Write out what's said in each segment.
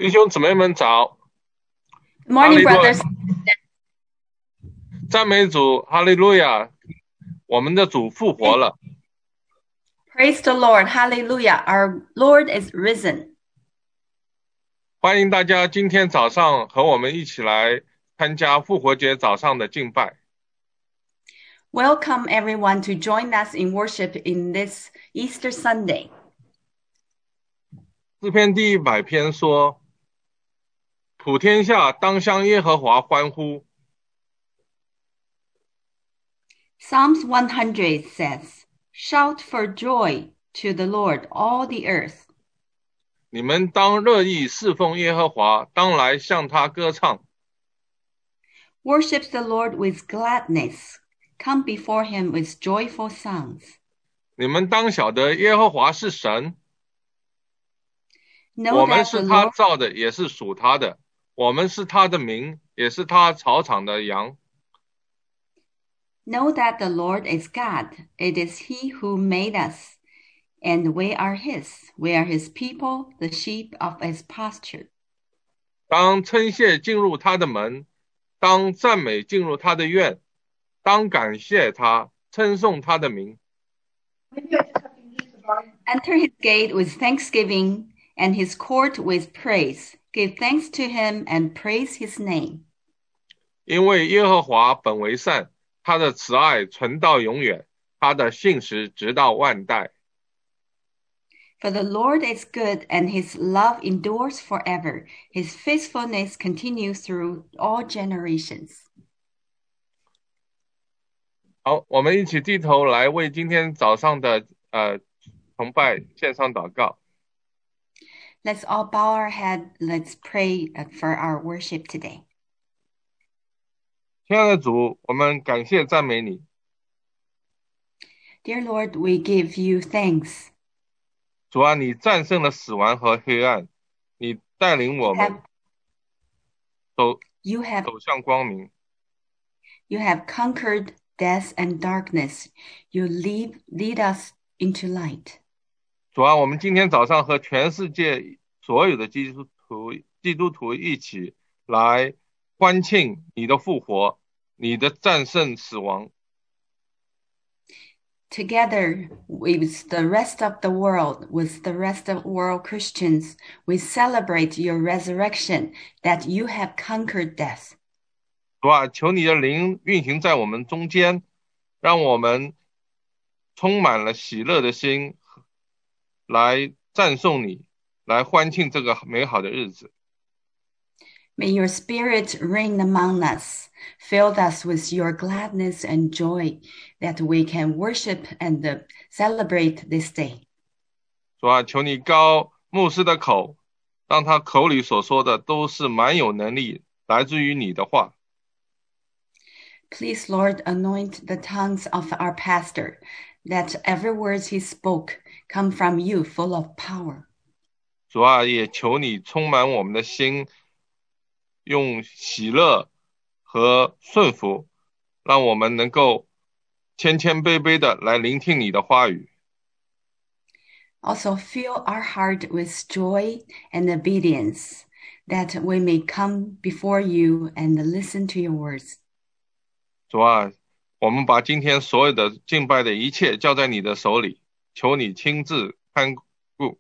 弟兄姊妹们早， Good morning, 哈利路亚， brothers. 赞美主，哈利路亚，我们的主复活了。 Praise the Lord. Hallelujah. Our Lord is risen. 欢迎大家今天早上和我们一起来参加复活节早上的敬拜。 Welcome everyone to join us in worship in this Easter Sunday. 诗篇第100篇说，普天下当向耶和华欢呼。 Psalms 100 says, "Shout for joy to the Lord, all the earth." 你们当乐意侍奉耶和华，当来向他歌唱。 Worship the Lord with gladness. Come before him with joyful songs. 你们当晓得耶和华是神， Know 我们 that 是 the 他 Lord 造的，也是属他的，我们是他的民，也是他草场的羊。 Know that the Lord is God. It is he who made us, and we are his. We are his people, the sheep of his pasture. 当称谢进入他的门，当赞美进入他的院，当感谢他，称颂他的名。 Enter his gate with thanksgiving and his court with praise. Give thanks to him and praise his name. 因为耶和华本为善，他的慈爱存到永远，他的信实直到万代。 For the Lord is good and his love endures forever. His faithfulness continues through all generations. 好，我们一起低头来为今天早上的崇拜献上祷告。 Let's all bow our head. Let's pray for our worship today. 亲爱的主，我们感谢赞美你。 Dear Lord, we give you thanks. 主啊，你战胜了死亡和黑暗，你带领我们 You have 走向光明。 You have conquered death and darkness. You lead us into light. 主啊，我们今天早上和全世界所有的基督徒一起来欢庆你的复活，你的战胜死亡。 Together with the rest of the world, with the rest of world Christians, we celebrate your resurrection, that you have conquered death. 主啊，求你的灵运行在我们中间，让我们充满了喜乐的心，来赞颂你，来欢庆这个美好的日子。 May your spirit reign among us, fill us with your gladness and joy, that we can worship and celebrate this day. 主啊，求你高牧师的口，让他口里所说的都是满有能力，来自于你的话。 Please, Lord, anoint the tongues of our pastor, that every word he spoke come from you, full of power. 主啊，也求你充满我们的心，用喜乐和顺服，让我们能够谦谦卑卑的来聆听你的话语。 Also fill our heart with joy and obedience, that we may come before you and listen to your words. 主啊，我们把今天所有的敬拜的一切交在你的手里，求你亲自看顾。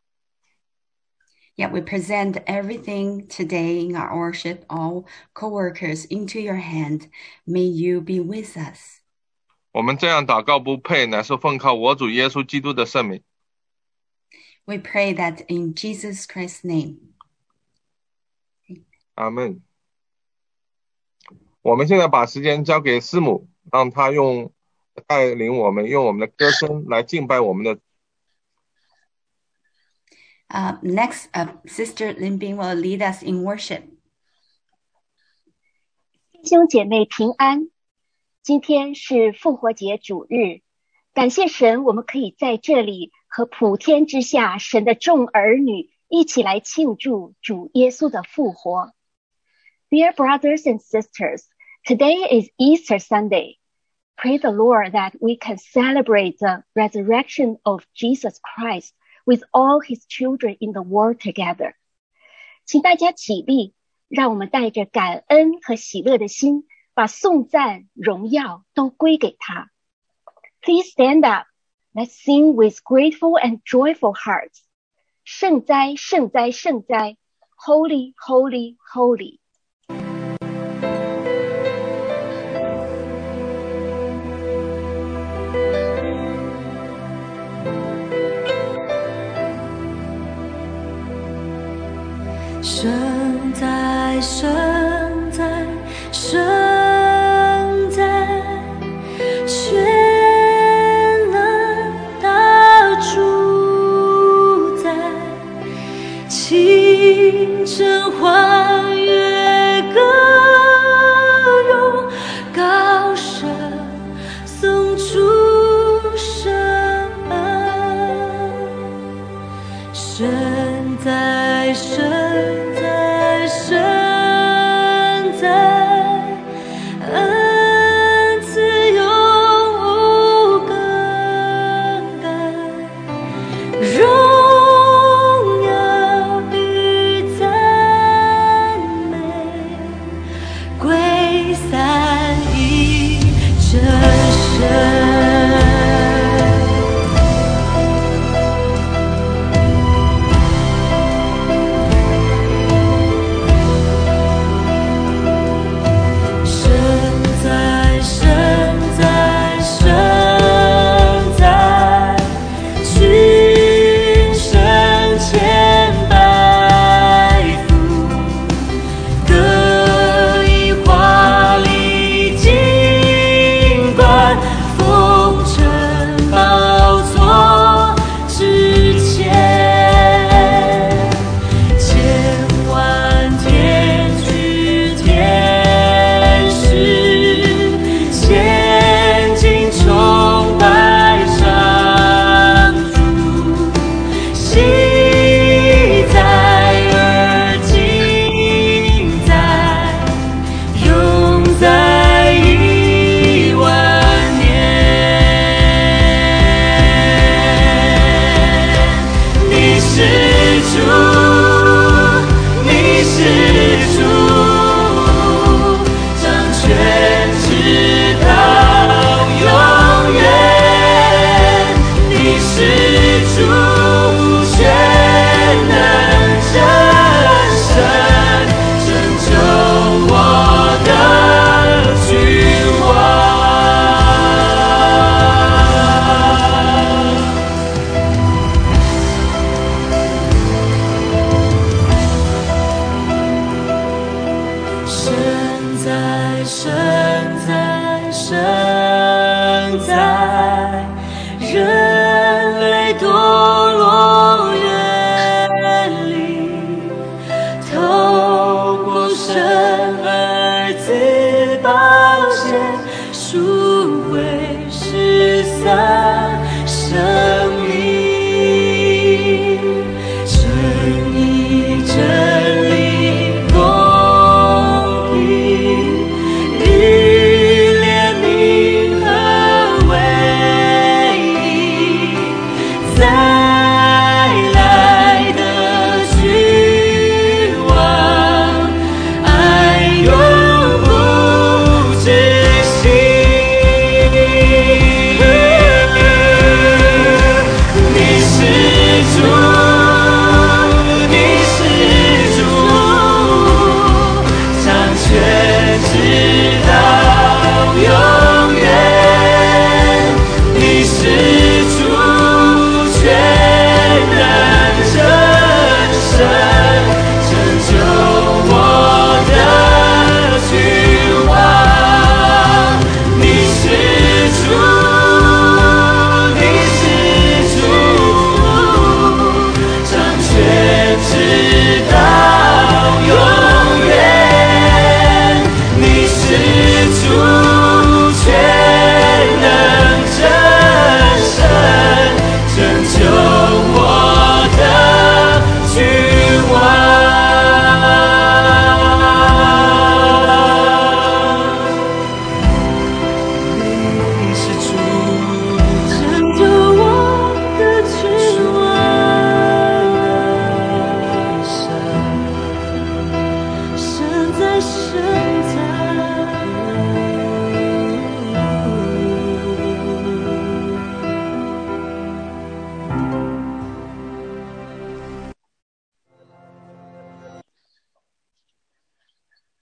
Yet we present everything today in our worship, all co-workers, into your hand. May you be with us. 我们这样祷告不配，乃是奉靠我主耶稣基督的圣名。 We pray that in Jesus Christ's name. 阿们。我们现在把时间交给师母，让她带领我们，用我们的歌声来敬拜我们的。 Next, Sister Lin Bing will lead us in worship. 弟兄姐妹平安，今天是复活节主日，感谢神，我们可以在这里和普天之下神的众儿女一起来庆祝主耶稣的复活。Dear brothers and sisters, today is Easter Sunday. Pray the Lord that we can celebrate the resurrection of Jesus Christ with all his children in the world together. 请大家起立，让我们带着感恩和喜乐的心，把颂赞、荣耀都归给他。Please stand up. Let's sing with grateful and joyful hearts. 圣哉，圣哉，圣哉 Holy, holy, holy. 圣哉，圣哉，圣哉，全能大主宰，清晨欢悦歌咏，高声颂主圣恩。圣哉，圣哉，圣哉，恩慈永无更改，荣耀与赞美归散于这生。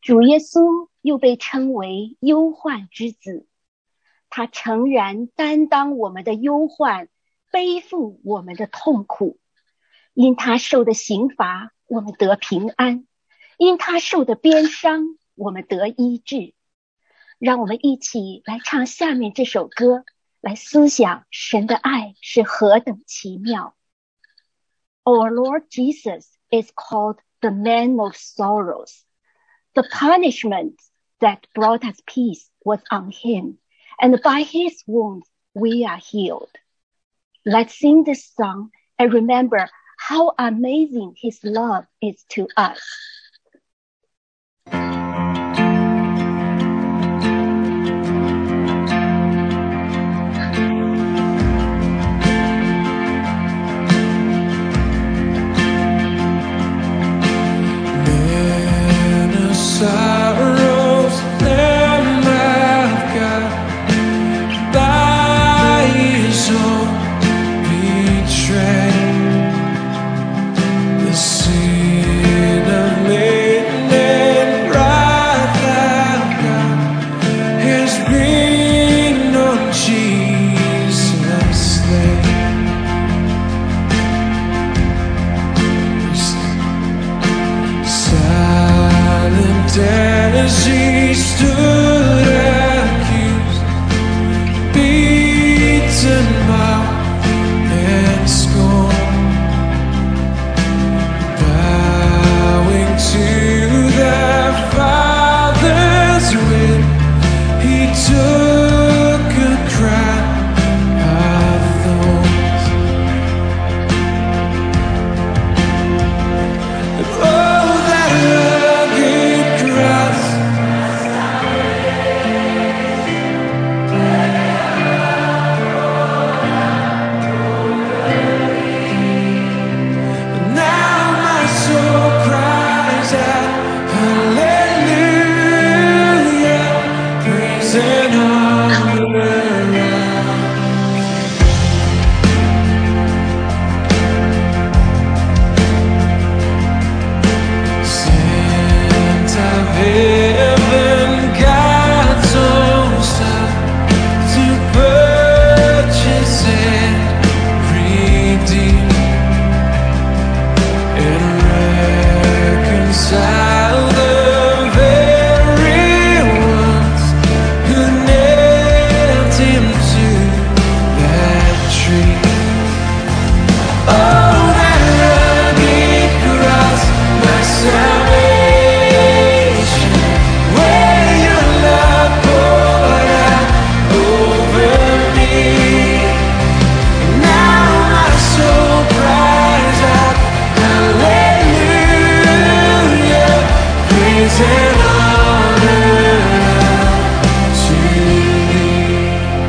主耶稣又被称为忧患之子，他诚然担当我们的忧患，背负我们的痛苦。因他受的刑罚，我们得平安；因他受的鞭伤，我们得医治。让我们一起来唱下面这首歌，来思想神的爱是何等奇妙。Our Lord Jesus is called the Man of Sorrows. The punishment that brought us peace was on him, and by his wounds we are healed. Let's sing this song and remember how amazing his love is to us. Sorrows, Lamb of God, by his own betrayed, the sin of maiden and wrath of God has been on Jesus slain. As he stood accused, beaten, mocked, and scorned, bowing to the Father's will, he took a crown of thorns. And oh, that rugged cross, now my soul cries out, hallelujah, praise and honor. Sent of heaven, God's own Son, to purchase and redeem and reconcile the very ones who nailed him to that tree. Oh, that rugged cross, my salvation, where your love poured out over me. Now my soul cries out, hallelujah, praise and honor to thee.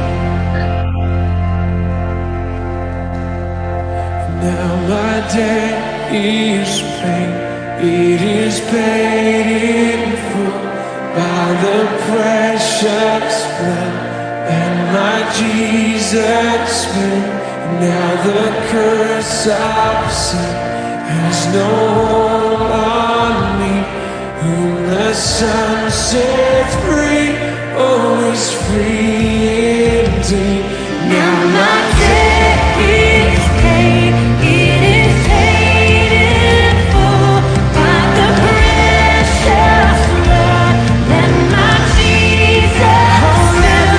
Now my debt is paid, it is paid in full by the precious blood and my Jesus' blood. Now the curse of sin has no hold on me. Whom the Son sets free, oh, is free indeed. Now my debt is paid, it is paid in full by the precious blood and my Jesus' blood.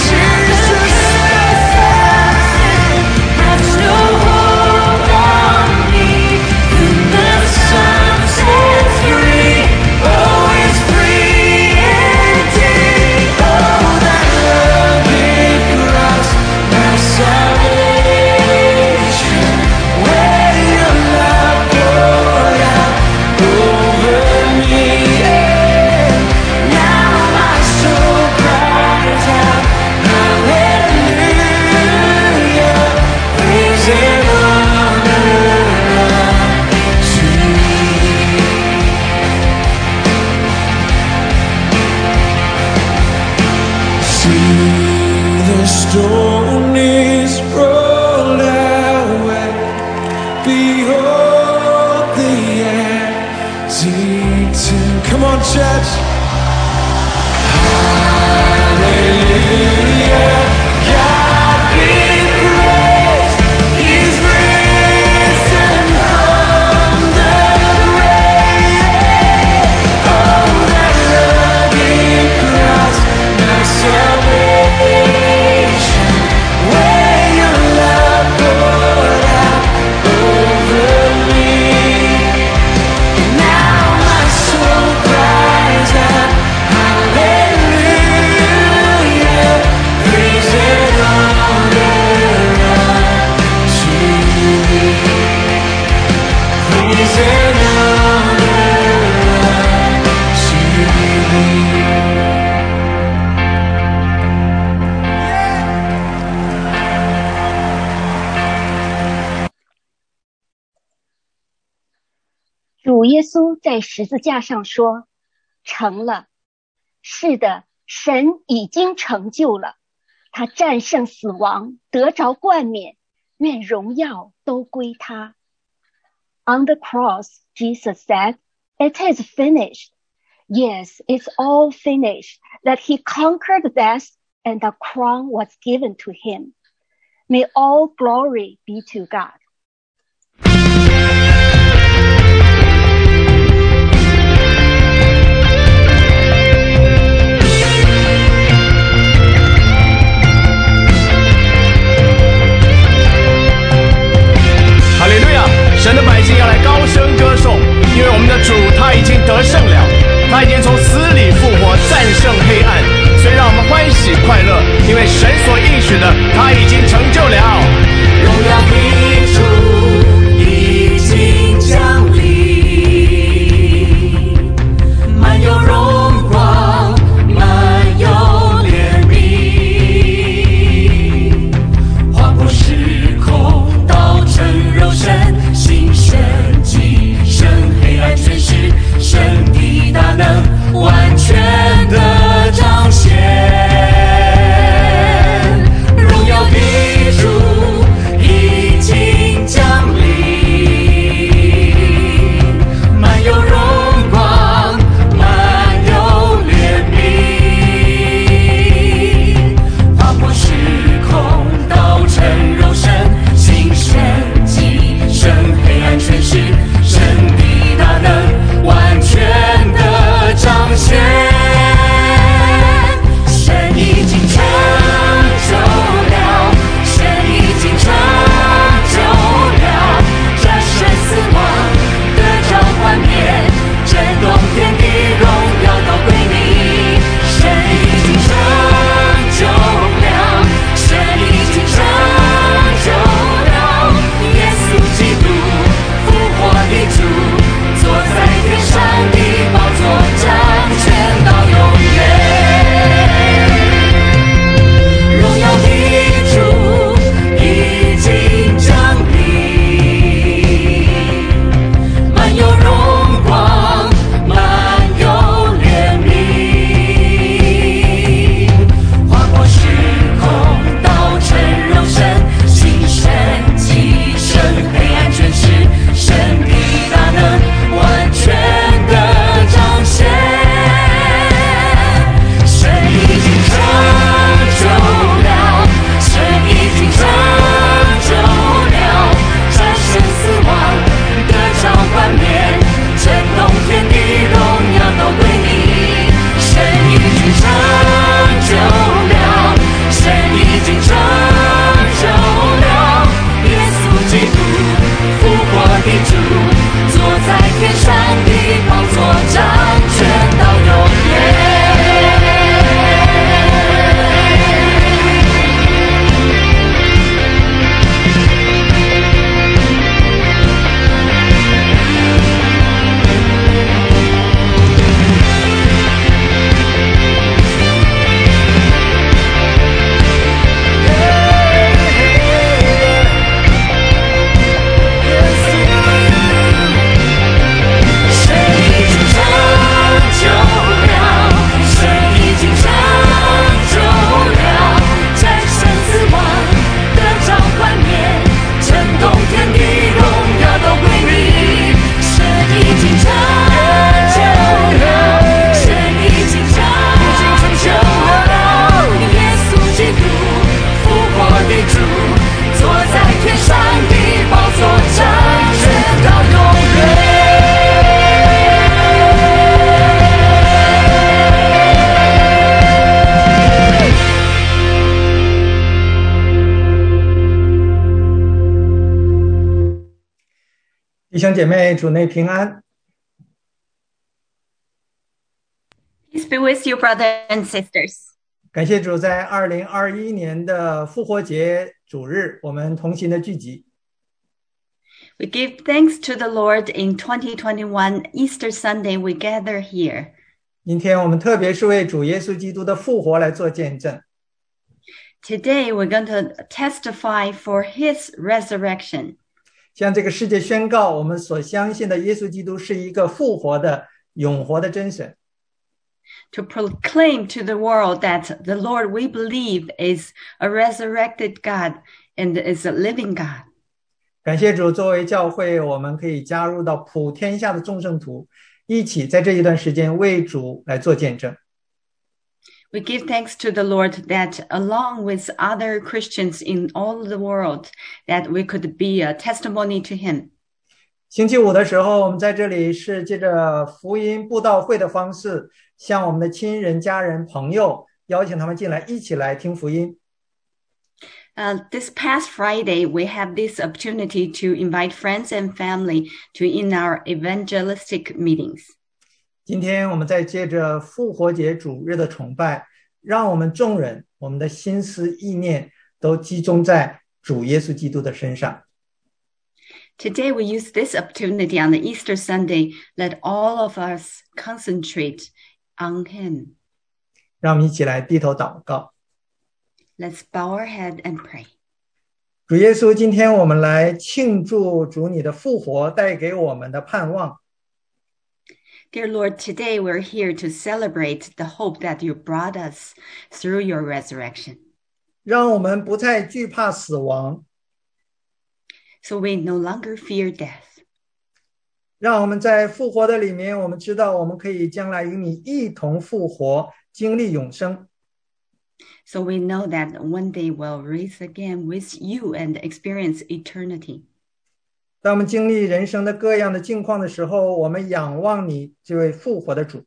Has no hold on me. Whom the Son sets free, oh, is free indeed. Oh, that rugged cross, my salvation, where your love poured out over me. Now my soul cries out, hallelujah, praise and honor to thee. See, the stone is rolled away. Behold the empty tomb. Come on, church. 主耶稣在十字架上说：“成了。”是的，神已经成就了，他战胜死亡，得着冠冕，愿荣耀都归他。On the cross, Jesus said, "It is finished." Yes, it's all finished, that he conquered death and the crown was given to him. May all glory be to God. 哈利路亚！神的百姓要来高声歌颂，因为我们的主他已经得胜了，他已经从死里复活，战胜黑暗，所以让我们欢喜快乐，因为神所应许的他已经成就了。 荣耀的主已经降临，满有荣光，满有怜悯，划破时空，道成肉身，新生机，生黑暗权势，神的大能完全的彰显。荣耀的主已经降临，满有荣光，满有怜悯，划破时空，道成肉身，新生机，生黑暗权势，神的大能完全的彰显。神已经成就了，神已经成就了，战胜死亡，得着冠冕，震动天地，荣耀都归你。神已经成就了，神已经成就了，耶稣基督复活的主，坐在天上的宝座，掌权到永远。荣耀的主已经降临，满有荣光，满有怜悯，划破时空，道成肉身，新生机，生黑暗权势，神的大能完全的彰显。神已经成就了，神已经成就了，战胜死亡，得着冠冕，震动天地，荣耀都归你。神已经成就了，神已经成就了，耶稣基督复活的主，坐在天上的宝座，掌权到永远。神已经成就了，神已经成就了，战胜死亡，得着冠冕，震动天地，荣耀都归你。神已经成就了，神已经成就了，耶稣基督复活的主，坐在天上的宝座，掌权到永远。 弟兄姐妹，主内平安。 Peace be with you, brothers and sisters. 感谢主，在2021年的复活节主日，我们同心的聚集。 We give thanks to the Lord in 2021 Easter Sunday we gather here. 今天我们特别是为主耶稣基督的复活来做见证。 Today we're going to testify for his resurrection. 向这个世界宣告我们所相信的耶稣基督是一个复活的永活的真神。 To proclaim to the world that the Lord we believe is a resurrected God and is a living God. 感谢主，作为教会我们可以加入到普天下的众圣徒，一起在这一段时间为主来做见证。 We give thanks to the Lord that along with other Christians in all the world that we could be a testimony to him. 星期五的时候，我们在这里是借着福音布道会的方式，向我们的亲人、家人、朋友邀请他们进来，一起来听福音。 This past Friday, we have this opportunity to invite friends and family to in our evangelistic meetings. 今天我们在借着复活节主日的崇拜，让我们众人，我们的心思意念都集中在主耶稣基督的身上。 Today, we use this opportunity on the Easter Sunday. Let all of us concentrate on him. 让我们一起来低头祷告。 Let's bow our head and pray. 主耶稣，今天我们来庆祝主你的复活带给我们的盼望。 Dear Lord, today we're here to celebrate the hope that you brought us through your resurrection. 让我们不再惧怕死亡， So we no longer fear death. 让我们在复活的里面，我们知道我们可以将来与你一同复活，经历永生。 So we know that one day we'll rise again with you and experience eternity. 当我们经历人生的各样的境况的时候，我们仰望你这位复活的主。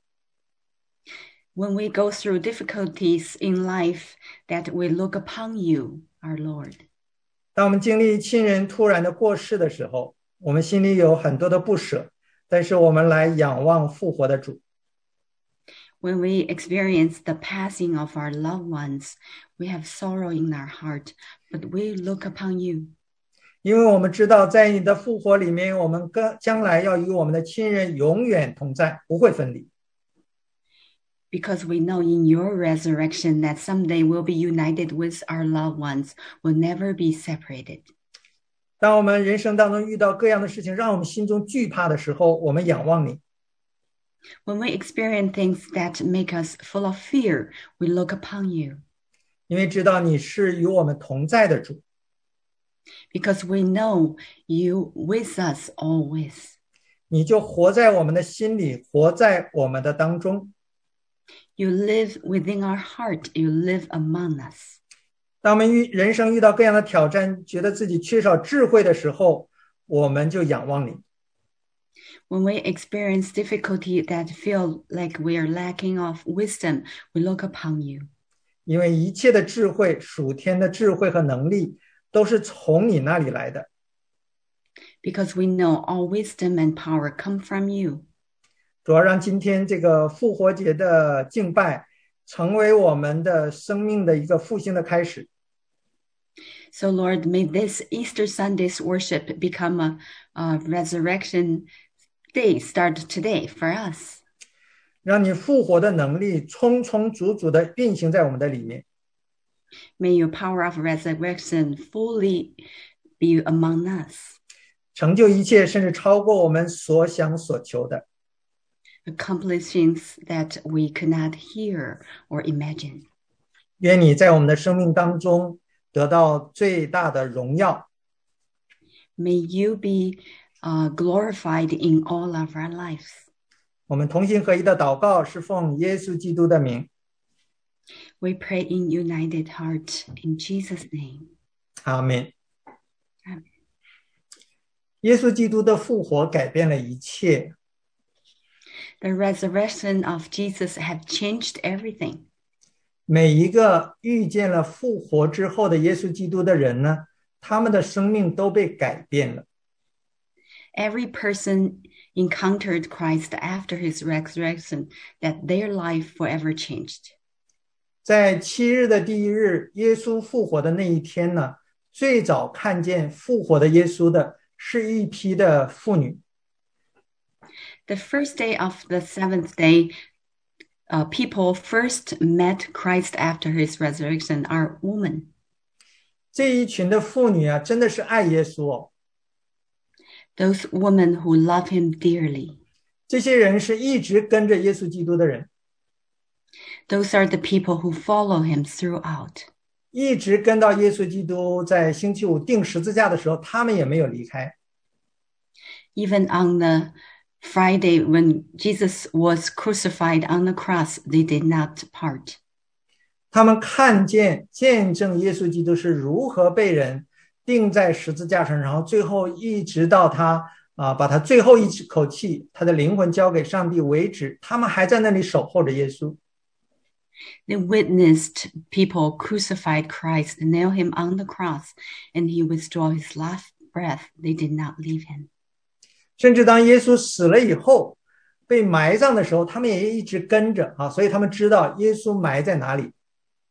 When we go through difficulties in life, that we look upon you, our Lord. 当我们经历亲人突然的过世的时候，我们心里有很多的不舍，但是我们来仰望复活的主。 When we experience the passing of our loved ones, we have sorrow in our heart, but we look upon you. 因为我们知道在你的复活里面，我们将来要与我们的亲人永远同在，不会分离。 Because we know in your resurrection that someday we'll be united with our loved ones, we'll never be separated. 当我们人生当中遇到各样的事情，让我们心中惧怕的时候，我们仰望你。 When we experience things that make us full of fear, we look upon you. 因为知道你是与我们同在的主。 Because we know you with us always. 你就活在我们的心里，活在我们的当中。 You live within our heart. You live among us. 当我们人生遇到各样的挑战，觉得自己缺少智慧的时候，我们就仰望你。 When we experience difficulty that feel like we are lacking of wisdom, we look upon you. 因为一切的智慧，属天的智慧和能力，都是从你那里来的。 Because we know all wisdom and power come from you. 主要让今天这个复活节的敬拜，成为我们的生命的一个复兴的开始。 So Lord, may this Easter Sunday's worship become a resurrection day start today for us. 让你复活的能力充充足足的运行在我们的里面。 May your power of resurrection fully be among us, 成就一切，甚至超过我们所想所求的。 accomplishing that we could not hear or imagine. 愿你在我们的生命当中得到最大的荣耀。 May you be glorified in all of our lives. 我们同心合一的祷告是奉耶稣基督的名， We pray in united heart in Jesus' name. 阿们。 Amen. 耶稣基督的复活改变了一切， The resurrection of Jesus have changed everything. 每一个遇见了复活之后的耶稣基督的人呢，他们的生命都被改变了。 Every person encountered Christ after his resurrection, that their life forever changed. 在7日的第1日，耶稣复活的那一天呢，最早看见复活的耶稣的是一批的妇女。 The first day of the seventh day, people first met Christ after his resurrection are women. 这一群的妇女啊，真的是爱耶稣哦。 Those women who love him dearly. 这些人是一直跟着耶稣基督的人， Those are the people who follow him throughout. 一直跟到耶稣基督在星期五钉十字架的时候，他们也没有离开。 Even on the Friday when Jesus was crucified on the cross, they did not part. 他们看见见证耶稣基督是如何被人钉在十字架上，然后最后一直到他把他最后一口气，他的灵魂交给上帝为止，他们还在那里守候着耶稣。 They witnessed people crucified Christ, nail him on the cross, and he withdrew his last breath. They did not leave him. 甚至当耶稣死了以后，被埋葬的时候，他们也一直跟着所以他们知道耶稣埋在哪里。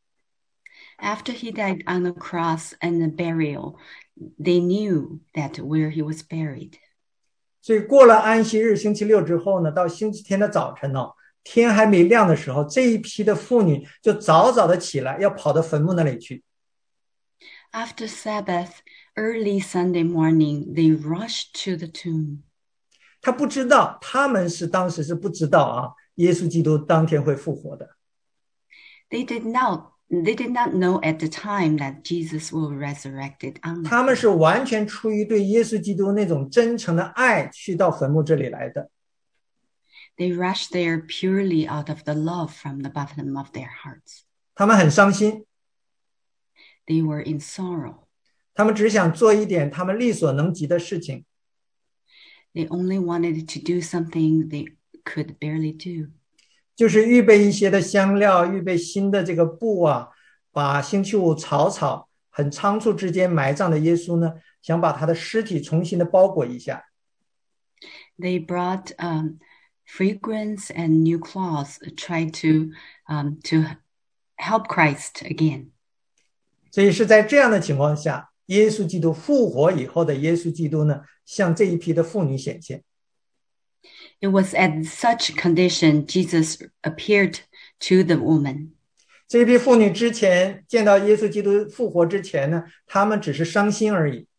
After he died on the cross and the burial, they knew that where he was buried. 所以过了安息日星期六之后呢，到星期天的早晨天还没亮的时候，这一批的妇女就早早的起来，要跑到坟墓那里去。 After Sabbath, early Sunday morning, they rushed to the tomb. 他不知道，他们当时是不知道耶稣基督当天会复活的。 They did not know at the time that Jesus will resurrected on the 他们是完全出于对耶稣基督那种真诚的爱去到坟墓这里来的。 They rushed there purely out of the love from the bottom of their hearts. 他们很伤心， They were in sorrow. 他们只想做一点他们力所能及的事情。 They only wanted to do something they could barely do. 就是预备一些的香料，预备新的这个布把星期五草很仓促之间埋葬的耶稣呢，想把他的尸体重新的包裹一下。 They brought fragrance and new cloths, tried to help Christ again. 所以是在这样的情况下，耶稣基督复活以后的耶稣基督呢，向这一批的妇女显现。 It was at such condition Jesus appeared to the woman. 这一批妇女之前见到耶稣基督复活之前呢，她们只是伤心而已。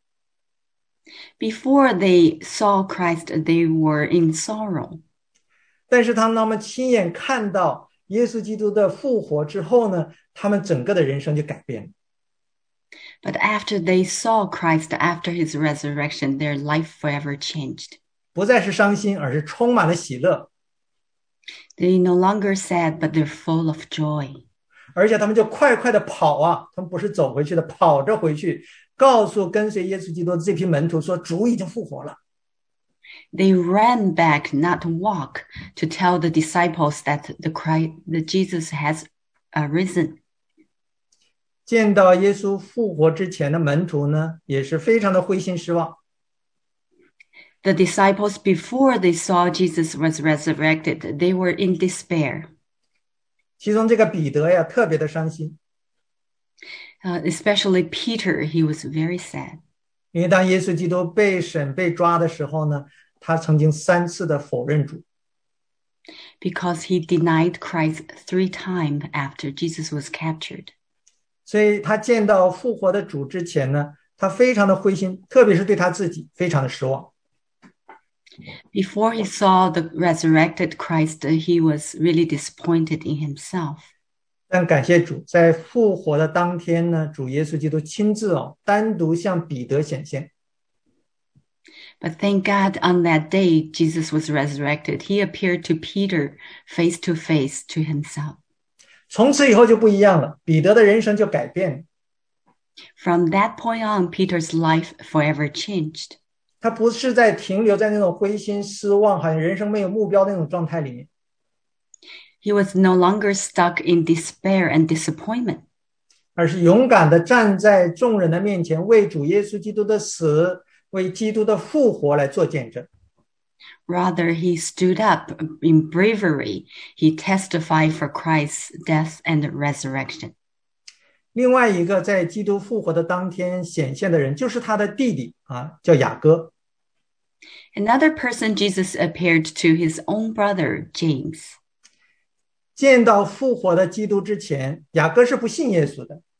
Before they saw Christ, they were in sorrow. 但是当他们亲眼看到耶稣基督的复活之后呢，他们整个的人生就改变了。 But after they saw Christ after his resurrection, their life forever changed. 不再是伤心，而是充满了喜乐。 They no longer sad, but they're full of joy. 而且他们就快快的跑他们不是走回去的，跑着回去，告诉跟随耶稣基督的这批门徒说，主已经复活了。 They ran back, not walk, to tell the disciples that that Jesus has risen. 见到耶稣复活之前的门徒呢，也是非常的灰心失望。 The disciples, before they saw Jesus was resurrected, they were in despair. 其中这个彼得特别的伤心。 Especially Peter, he was very sad. 因为当耶稣基督被审被抓的时候呢，他曾经3次的否认主。 Because he denied Christ 3 times after Jesus was captured. 所以他见到复活的主之前呢，他非常的灰心，特别是对他自己非常的失望。 Before he saw the resurrected Christ, he was really disappointed in himself. 但感谢主，在复活的当天呢，主耶稣基督亲自单独向彼得显现。 But thank God on that day Jesus was resurrected, he appeared to Peter face to face to himself. 从此以后就不一样了，彼得的人生就改变了。 From that point on, Peter's life forever changed. 他不是在停留在那种灰心失望，好像人生没有目标那种状态里面。 He was no longer stuck in despair and disappointment. 而是勇敢地站在众人的面前，为主耶稣基督的死，为基督的复活来做见证。 Rather, he stood up in bravery. He testified for Christ's death and resurrection. 另外一个在基督复活的当天显现的人，就是他的弟弟叫雅各。 Another person Jesus appeared to his own brother James. 见到复活的基督之前，雅各是不信耶稣的。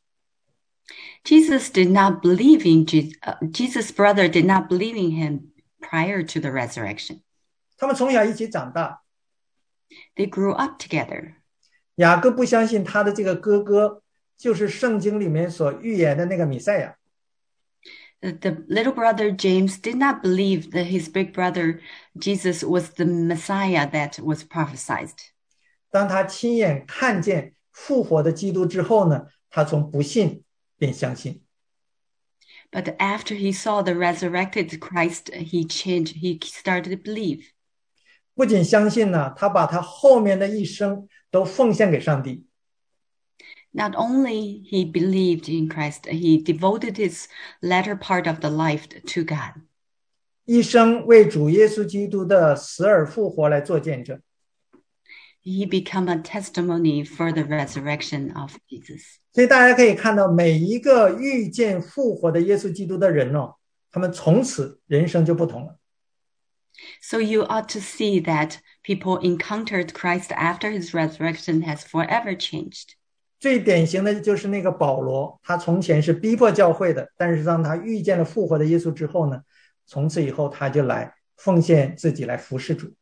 Jesus did not believe in Jesus' brother did not believe in him prior to the resurrection. 他们从小一起长大， They grew up together. 雅各不相信他的这个哥哥就是圣经里面所预言的那个弥赛亚。 The little brother James did not believe that his big brother Jesus was the Messiah that was prophesied. 当他亲眼看见复活的基督之后呢，他从不信便相信。 But after he saw the resurrected Christ, he started to believe. 不仅相信呢，他把他后面的一生都奉献给上帝。 Not only he believed in Christ, he devoted his latter part of the life to God. 一生为主耶稣基督的死而复活来做见证。 He became a testimony for the resurrection of Jesus. 所以大家可以看到，每一个遇见复活的耶稣基督的人哦，他们从此人生就不同了。 So you ought to see that people encountered Christ after his resurrection has forever changed. 最典型的就是那个保罗，他从前是逼迫教会的，但是当他遇见了复活的耶稣之后呢，从此以后他就来奉献自己来服侍主。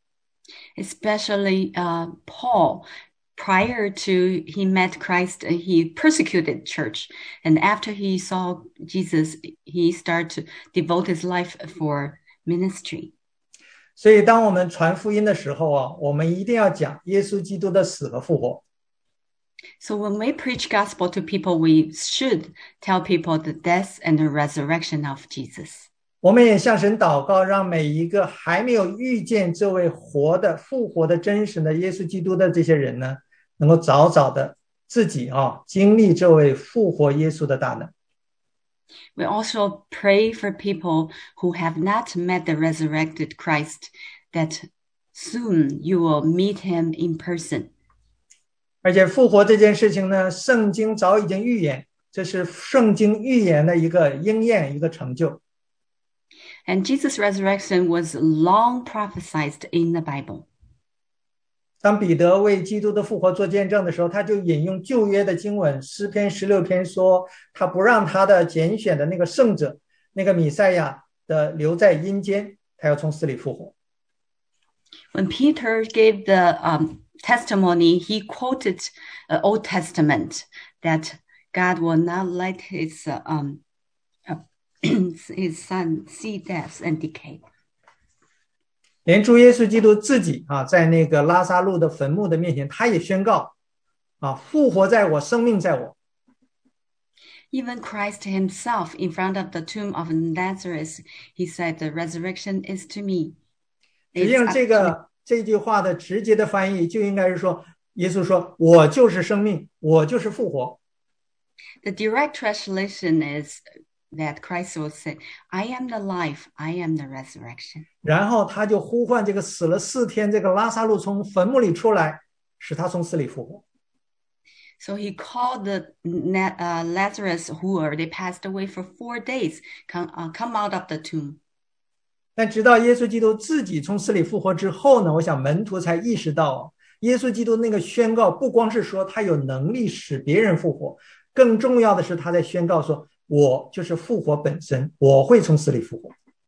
Especially Paul, prior to he met Christ, he persecuted church. And after he saw Jesus, he started to devote his life for ministry. 所以当我们传福音的时候啊，我们一定要讲耶稣基督的死和复活。 So when we preach gospel to people, we should tell people the death and the resurrection of Jesus. 我们也向神祷告，让每一个还没有遇见这位活的复活的真实的耶稣基督的这些人呢，能够早早的自己经历这位复活耶稣的大能。 We also pray for people who have not met the resurrected Christ, that soon you will meet him in person. 而且复活这件事情呢，圣经早已经预言，这是圣经预言的一个应验，一个成就。 And Jesus' resurrection was long prophesied in the Bible. 当彼得为基督的复活做见证的时候，他就引用旧约的经文诗篇16篇说，他不让他的拣选的那个圣者，那个弥赛亚的留在阴间，他要从死里复活。 When Peter gave the testimony, he quoted Old Testament that God will not let his son see death and decay. 连主耶稣基督自己在那个拉撒路的坟墓的面前，他也宣告复活在我，生命在我。 Even Christ himself, in front of the tomb of Lazarus, he said, "The resurrection is to me." 实际上，这句话的直接的翻译就应该是说，耶稣说：“我就是生命，我就是复活。” The direct translation is that Christ will say, "I am the life, I am the resurrection." 然后他就呼唤这个死了4天这个拉撒路从坟墓里出来，使他从死里复活。 So he called the Lazarus, who already passed away for 4 days, come out of the tomb. 但直到耶稣基督自己从死里复活之后呢，我想门徒才意识到，耶稣基督那个宣告不光是说他有能力使别人复活，更重要的是他在宣告说，我就是复活本身，我会从死里复活。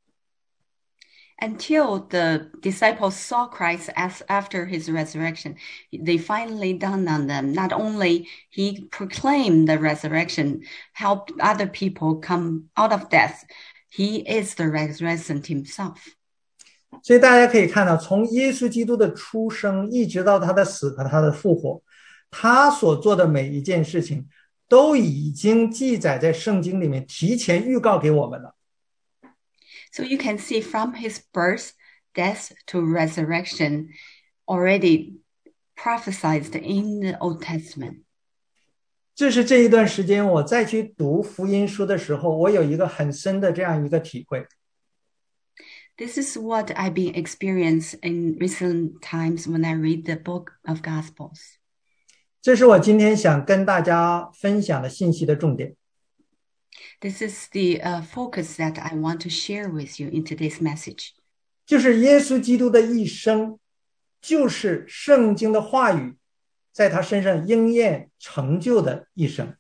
Until the disciples saw Christ after his resurrection, they finally dawned on them. Not only he proclaimed the resurrection, helped other people come out of death, he is the resurrection himself. 所以大家可以看到，从耶稣基督的出生一直到他的死和他的复活，他所做的每一件事情都已经记载在圣经里面，提前预告给我们了。 So you can see from his birth, death to resurrection already prophesied in the Old Testament. 这是这一段时间我再去读福音书的时候，我有一个很深的这样一个体会。 This is what I've been experiencing in recent times when I read the book of Gospels. 这是我今天想跟大家分享的信息的重点。 This is the focus that I want to share with you in today's message. 就是耶稣基督的一生，就是圣经的话语在他身上应验成就的一生。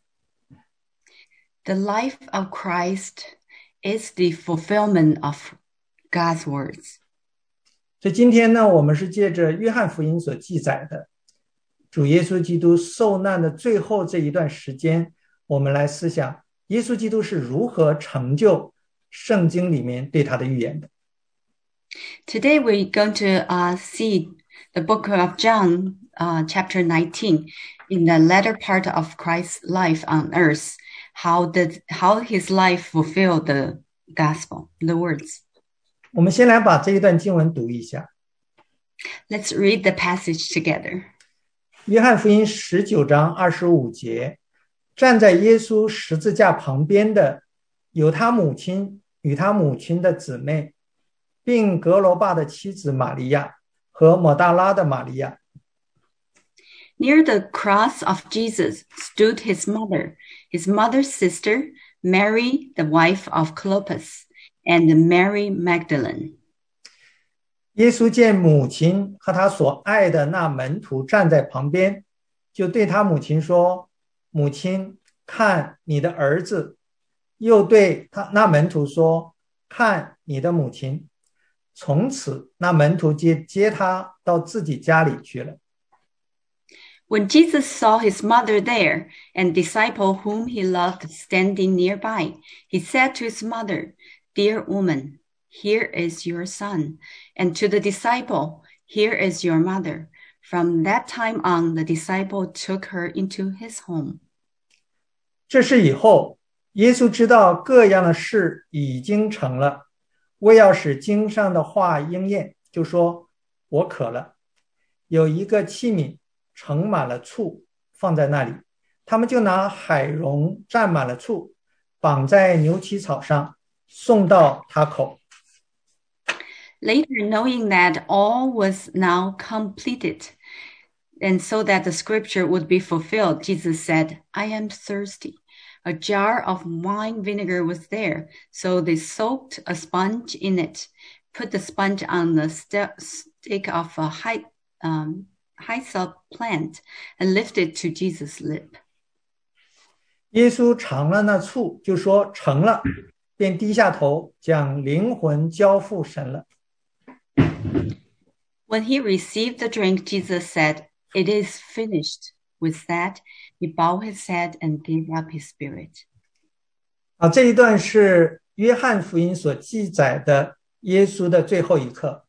The life of Christ is the fulfillment of God's words. 所以今天呢，我们是借着约翰福音所记载的主耶稣基督受难的最后这一段时间，我们来思想耶稣基督是如何成就圣经里面对他的预言的。 Today we're going to see the book of John, chapter 19, in the latter part of Christ's life on earth, how his life fulfilled the gospel, the words. 我们先来把这一段经文读一下。 Let's read the passage together. 约翰福音19章25节，站在耶稣十字架旁边的有他母亲与他母亲的姊妹，并格罗巴的妻子玛利亚和抹大拉的玛利亚。 Near the cross of Jesus stood his mother's sister, Mary, the wife of Clopas, and Mary Magdalene. 耶稣见母亲和他所爱的那门徒站在旁边，就对他母亲说：“母亲，看你的儿子。”又对他那门徒说：“看你的母亲。”从此，那门徒接他到自己家里去了。 When Jesus saw his mother there and disciple whom he loved standing nearby, he said to his mother, "Dear woman, here is your son," and to the disciple, "Here is your mother." From that time on, the disciple took her into his home. 这事以后，耶稣知道各样的事已经成了，为要使经上的话应验，就说：“我渴了。”有一个器皿盛满了醋，放在那里，他们就拿海蓉蘸满了醋，绑在牛起草上，送到他口。 Later, knowing that all was now completed, and so that the scripture would be fulfilled, Jesus said, "I am thirsty." A jar of wine vinegar was there, so they soaked a sponge in it, put the sponge on the stick of a hyssop plant, and lifted to Jesus' lip. 耶稣尝了那醋，就说：“成了。”便低下头，将灵魂交付神了。 When he received the drink, Jesus said, "It is finished." With that, he bowed his head and gave up his spirit. 这一段是约翰福音所记载的耶稣的最后一刻。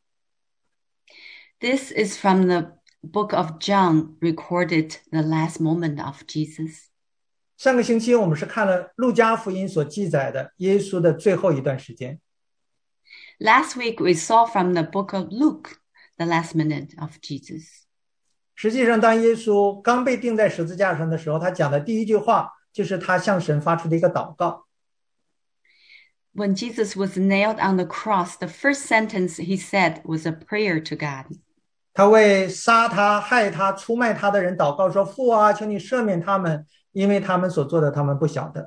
This is from the book of John, recorded the last moment of Jesus. 上个星期我们是看了路加福音所记载的耶稣的最后一段时间。 Last week, we saw from the book of Luke the last minute of Jesus. 实际上，当耶稣刚被钉在十字架上的时候，他讲的第一句话就是他向神发出的一个祷告。 When Jesus was nailed on the cross, the first sentence he said was a prayer to God. 他为杀他、害他、出卖他的人祷告说：“父啊，求你赦免他们，因为他们所做的，他们不晓得。”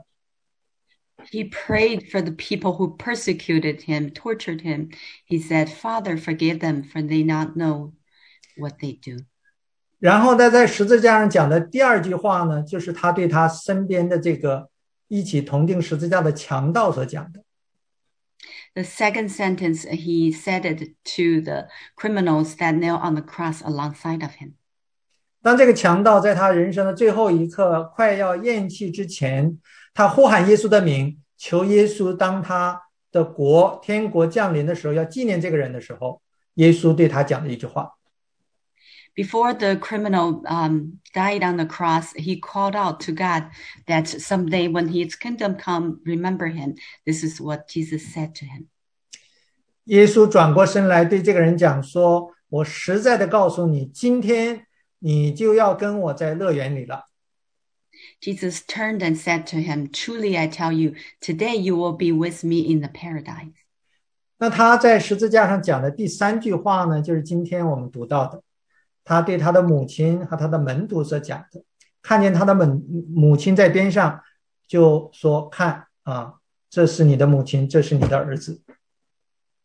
He prayed for the people who persecuted him, tortured him. He said, "Father, forgive them, for they not know what they do." 然后他在十字架上讲的第二句话呢，就是他对他身边的这个一起同钉十字架的强盗所讲的。 The second sentence, he said it to the criminals that knelt on the cross alongside of him. 当这个强盗在他人生的最后一刻快要咽气之前，他呼喊耶稣的名，求耶稣当他的天国降临的时候，要纪念这个人的时候，耶稣对他讲的一句话。 Before the criminal died on the cross, he called out to God that someday when his kingdom come, remember him. This is what Jesus said to him. 耶稣转过身来对这个人讲说：“我实在的告诉你，今天你就要跟我在乐园里了。” Jesus turned and said to him, "Truly I tell you, today you will be with me in the paradise." 那他在十字架上讲的第三句话呢，就是今天我们读到的。他对他的母亲和他的门徒所讲的，看见他的母亲在边上，就说：“看啊，这是你的母亲，这是你的儿子。”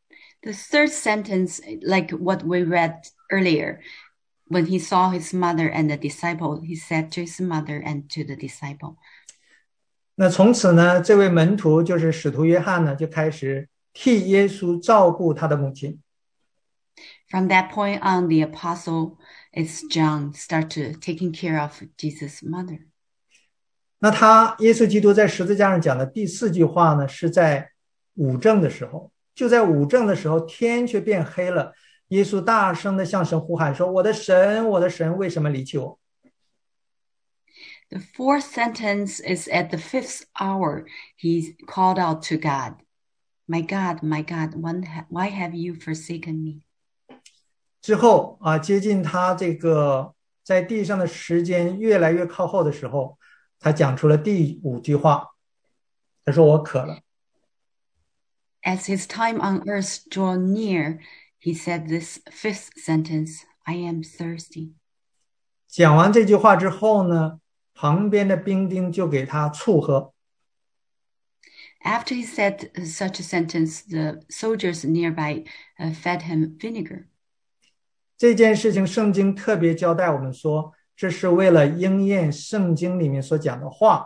The third sentence, like what we read earlier, when he saw his mother and the disciple, he said to his mother and to the disciple. 那从此呢，这位门徒就是使徒约翰呢，就开始替耶稣照顾他的母亲。 From that point on, the apostle, it's John, start to taking care of Jesus' mother. 那耶稣基督在十字架上讲的第4句话呢，是在午正的时候，就在午正的时候，天却变黑了。耶稣大声的向神呼喊说：“我的神，我的神，为什么离弃我？” The fourth sentence is at the 5th hour. He called out to God, my God, why have you forsaken me? 之后接近他这个在地上的时间越来越靠后的时候，他讲出了第5句话，他说：“我渴了。” As his time on earth drew near, he said this 5th sentence, I am thirsty. 讲完这句话之后呢，旁边的兵丁就给他醋喝。 After he said such a sentence, the soldiers nearby fed him vinegar. 这件事情圣经特别交代我们说，这是为了应验圣经里面所讲的话。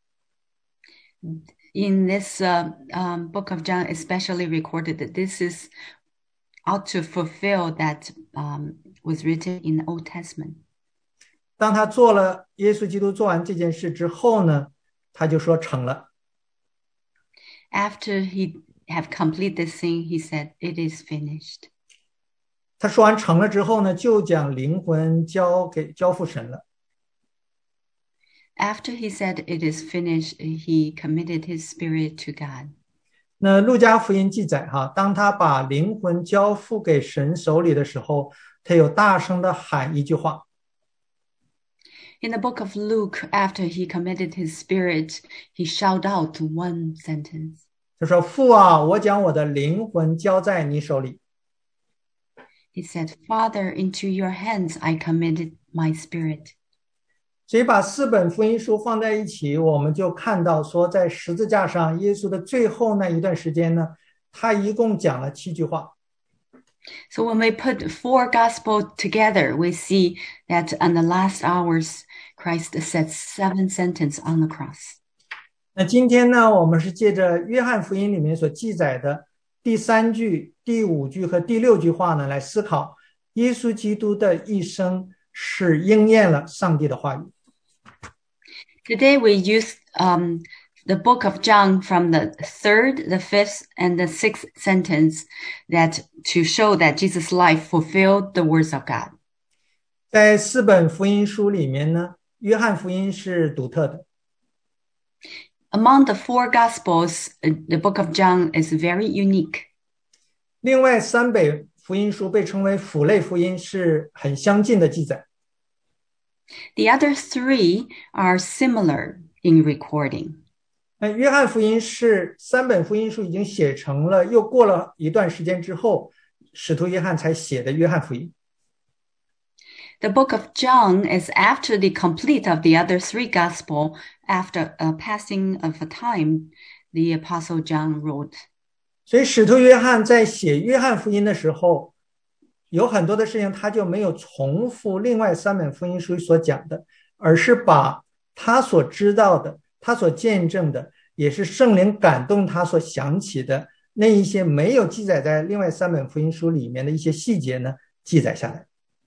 In this book of John, especially recorded that this is ought to fulfill that was written in the Old Testament. 当耶稣基督做完这件事之后呢，他就说成了。 After he have completed this thing, he said, "It is finished." 他说完成了之后呢，就将灵魂交付神了。 After he said it is finished, he committed his spirit to God. 那路加福音记载当他把灵魂交付给神手里的时候，他有大声的喊一句话。 In the book of Luke, after he committed his spirit, he shouted out one sentence. 他说：“父啊，我将我的灵魂交在你手里。” He said, "Father, into your hands I committed my spirit." 所以把4本福音书放在一起，我们就看到说，在十字架上耶稣的最后那一段时间呢，他一共讲了7句话。 So when we put 4 gospels together, we see that on the last hours, Christ said 7 sentences on the cross. 那今天呢，我们是借着约翰福音里面所记载的第3句、第5句和第6句话呢，来思考耶稣基督的一生是应验了上帝的话语。 Today we use the book of John from the 3rd, the 5th, and the 6th sentence that to show that Jesus' life fulfilled the words of God. 在4本福音书里面呢，约翰福音是独特的。 Among the 4 gospels, the book of John is very unique. 另外3本福音书被称为辅类福音，是很相近的记载。 The other 3 are similar in recording. 约翰福音是3本福音书已经写成了，又过了一段时间之后，使徒约翰才写的约翰福音。 The book of John is after the complete of the other 3 gospel. After a passing of a time, the apostle John wrote. 所以使徒约翰在写约翰福音的时候，有很多的事情他就没有重复另外3本福音书所讲的，而是把他所知道的，他所见证的，也是圣灵感动他所想起的那一些没有记载在另外3本福音书里面的一些细节呢，记载下来。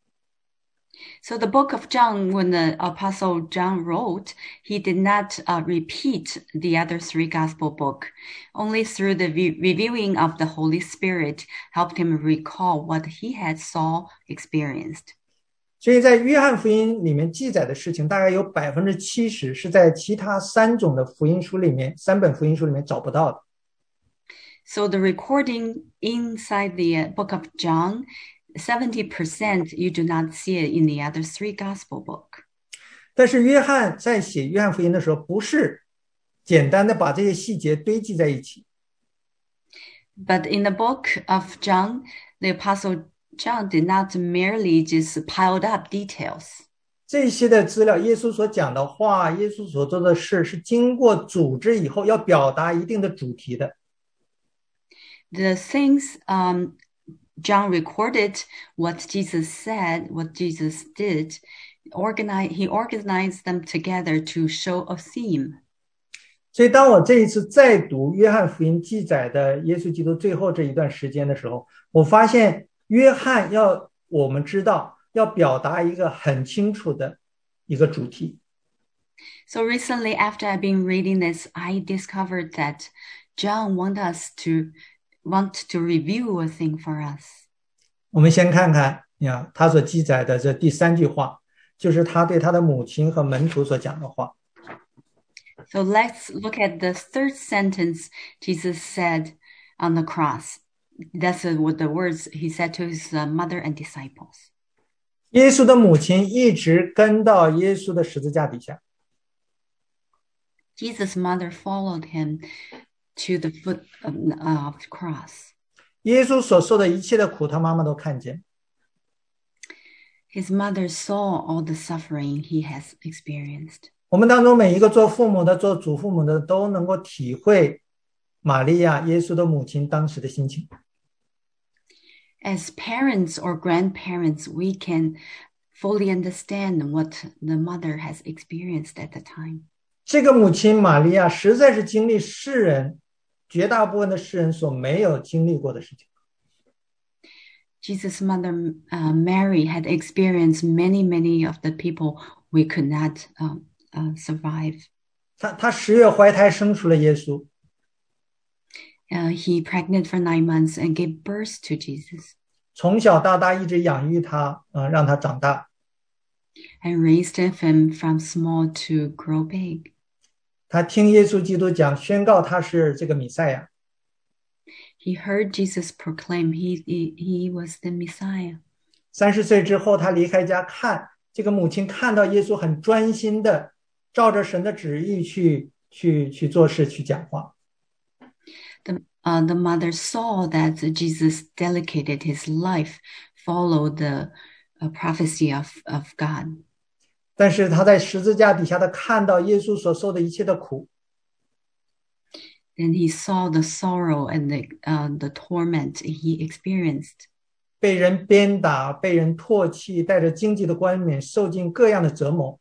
So the book of John, when the apostle John wrote, he did not repeat the other 3 gospel book. Only through the reviewing of the Holy Spirit helped him recall what he had saw, experienced. 所以在约翰福音里面记载的事情，大概有70%是在其他3种的福音书里面，3本福音书里面找不到的。 So the recording inside the book of John, 70% you do not see it in the other 3 gospel book. 但是约翰在写约翰福音的时候，不是简单的把这些细节堆积在一起。 But in the book of John, the apostle John did not merely just piled up details. 这些的资料，耶稣所讲的话，耶稣所做的事，是经过组织以后要表达一定的主题的。 the things John recorded, what Jesus said, what Jesus did, he organized them together to show a theme. 所以当我这一次再读约翰福音记载的耶稣基督最后这一段时间的时候，我发现约翰要我们知道，要表达一个很清楚的一个主题。 So recently, after I've been reading this, I discovered that John wants to review a thing for us. 我们先看看他所记载的这第3句话，就是他对他的母亲和门徒所讲的话。 So let's look at the third sentence Jesus said on the cross. That's what the words he said to his mother and disciples. 耶稣的母亲一直跟到耶稣的十字架底下。 Jesus' mother followed him to the foot of the cross. 耶稣所受的一切的苦，他妈妈都看见。 His mother saw all the suffering he has experienced. 我们当中每一个做父母的、做祖父母的，都能够体会玛利亚，耶稣的母亲当时的心情。 As parents or grandparents, we can fully understand what the mother has experienced at the time. 这个母亲玛利亚实在是经历世人绝大部分的世人所没有经历过的事情。 Jesus' mother, Mary, had experienced many of the people we could not survive. 她10月怀胎生出了耶稣。 He pregnant for 9 months and gave birth to Jesus. 从小到大一直养育他，让他长大。 And raised him from small to grow big. 他听耶稣基督讲，宣告他是这个弥赛亚。 He heard Jesus proclaim he was the Messiah. 30岁之后，他离开家看这个母亲看到耶稣很专心的照着神的旨意去做事去讲话。 The mother saw that Jesus dedicated his life, followed the prophecy of God. 但是他在十字架底下，他看到耶稣所受的一切的苦。 Then he saw the sorrow and the torment he experienced. 被人鞭打，被人唾弃，带着荆棘的冠冕，受尽各样的折磨。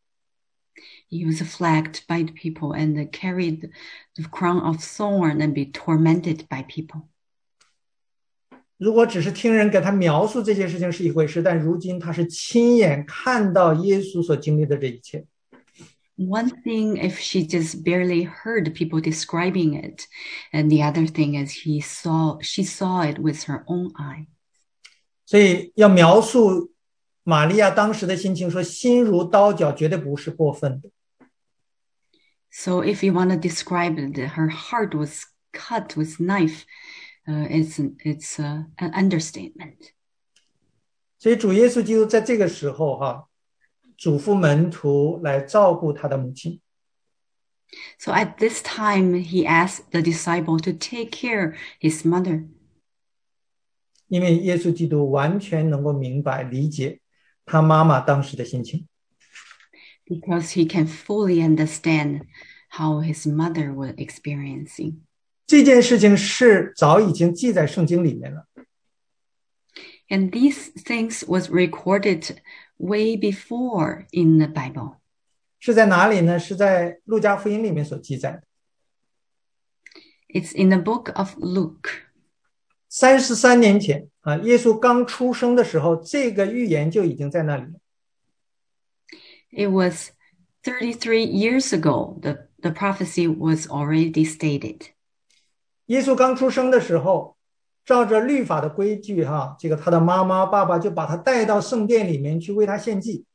He was flogged by the people and carried the crown of thorn and be tormented by people. 如果只是听人给他描述这些事情是一回事，但如今他是亲眼看到耶稣所经历的这一切。 One thing if she just barely heard people describing it, and the other thing is she saw it with her own eye. 所以要描述玛利亚当时的心情，说心如刀绞，绝对不是过分的。 So if you want to describe it, her heart was cut with knife. It's an understatement. 所以主耶稣基督在这个时候嘱咐门徒来照顾他的母亲。 So at this time, he asked the disciple to take care his mother. 因为耶稣基督完全能够明白理解他妈妈当时的心情。 Because he can fully understand how his mother was experiencing. 这件事情是早已经记在圣经里面了。 And these things was recorded way before in the Bible. 是在哪里呢？是在路加福音里面所记载的。 It's in the book of Luke. 33年前耶稣刚出生的时候，这个预言就已经在那里了。 It was 33 years ago. The prophecy was already stated. 耶稣刚出生的时候，照着律法的规矩这个他的妈妈爸爸就把他带到圣殿里面去为他献祭。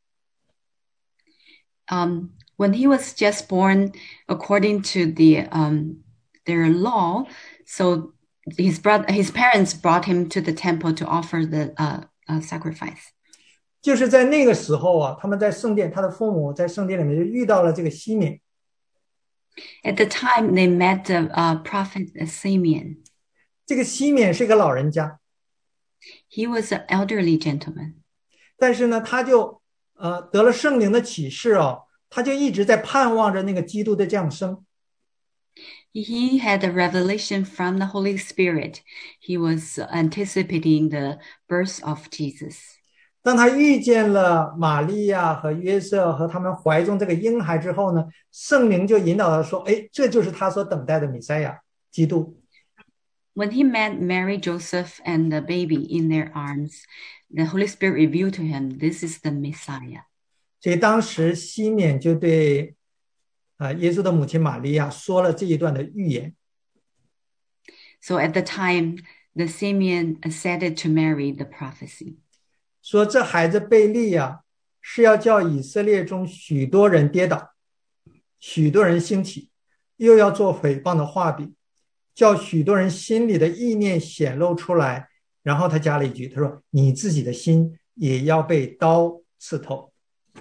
When he was just born, according to their law, so his parents brought him to the temple to offer the sacrifice. 就是在那个时候他们在圣殿，他的父母在圣殿里面就遇到了这个西缅。 At the time, they met the prophet Simeon. 这个西缅是一个老人家。 He was an elderly gentleman. 但是呢，他就得了圣灵的启示他就一直在盼望着那个基督的降生。 He had a revelation from the Holy Spirit. He was anticipating the birth of Jesus. 当他遇见了玛利亚和约瑟和他们怀中这个婴孩之后呢，圣灵就引导他说：“哎，这就是他所等待的弥赛亚，基督。” When he met Mary, Joseph, and the baby in their arms, the Holy Spirit revealed to him, "This is the Messiah." 所以当时西缅就对耶稣的母亲玛利亚说了这一段的预言。 So at the time, the Simeon said it to Mary, the prophecy. 说这孩子被立啊，是要叫以色列中许多人跌倒，许多人兴起，又要做诽谤的画笔，叫许多人心里的意念显露出来。然后他加了一句，他说：“你自己的心也要被刀刺透。”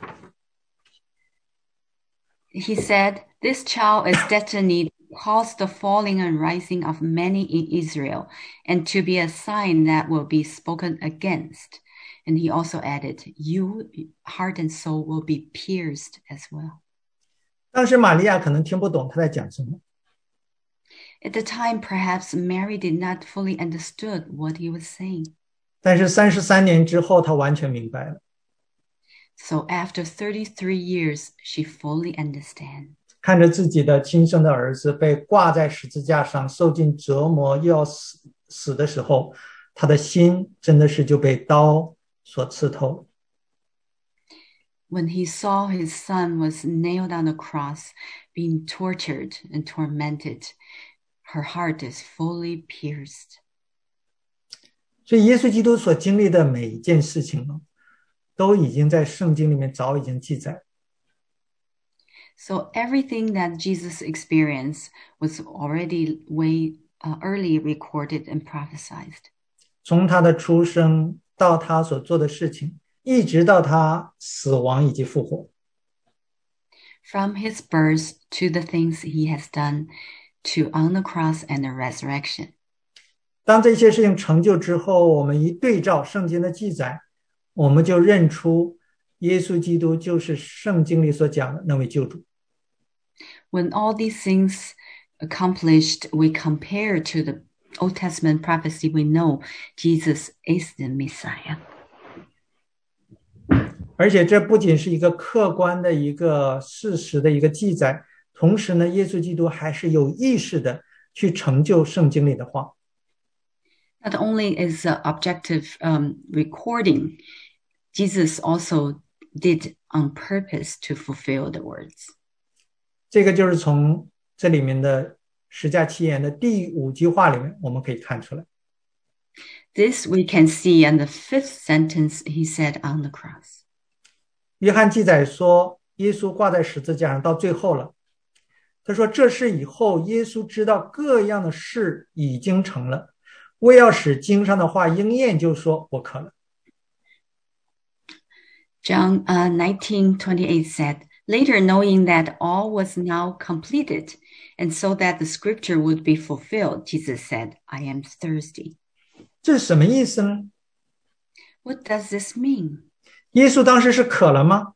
He said, "This child is destined to cause the falling and rising of many in Israel, and to be a sign that will be spoken against." And he also added, "You, heart and soul, will be pierced as well." 当时玛利亚可能听不懂他在讲什么。 At the time, perhaps Mary did not fully understood what he was saying. 但是33年之后，他完全明白了。 So after 33 years, she fully understands. 看着自己的亲生的儿子被挂在十字架上，受尽折磨，又要死的时候，他的心真的是就被刀所刺透。 When he saw his son was nailed on the cross, being tortured and tormented, her heart is fully pierced. 所以耶稣基督所经历的每一件事情呢，都已经在圣经里面早已经记载。 So everything that Jesus experienced was already early recorded and prophesied. 从他的出生到他所做的事情，一直到他死亡以及复活。 From his birth to the things he has done, to on the cross and the resurrection. 当这些事情成就之后，我们一对照圣经的记载，我们就认出耶稣基督就是圣经里所讲的那位救主。 When all these things accomplished, we compare to the Old Testament prophecy, we know Jesus is the Messiah. 而且这不仅是一个客观的一个事实的一个记载，同时呢，耶稣基督还是有意识的去成就圣经里的话。 Not only is the objective recording, Jesus also did on purpose to fulfill the words. 这个就是从这里面的十架七言的第5句话里面我们可以看出来。 This we can see in the 5th sentence he said on the cross. 约翰记载说，耶稣挂在十字架上到最后了。他说这是以后耶稣知道各样的事已经成了，为要使经上的话应验，就说我渴了。 John 19:28 said, "Later, knowing that all was now completed, and so that the scripture would be fulfilled, Jesus said, I am thirsty." 这是什么意思呢？ What does this mean? 耶稣当时是渴了吗？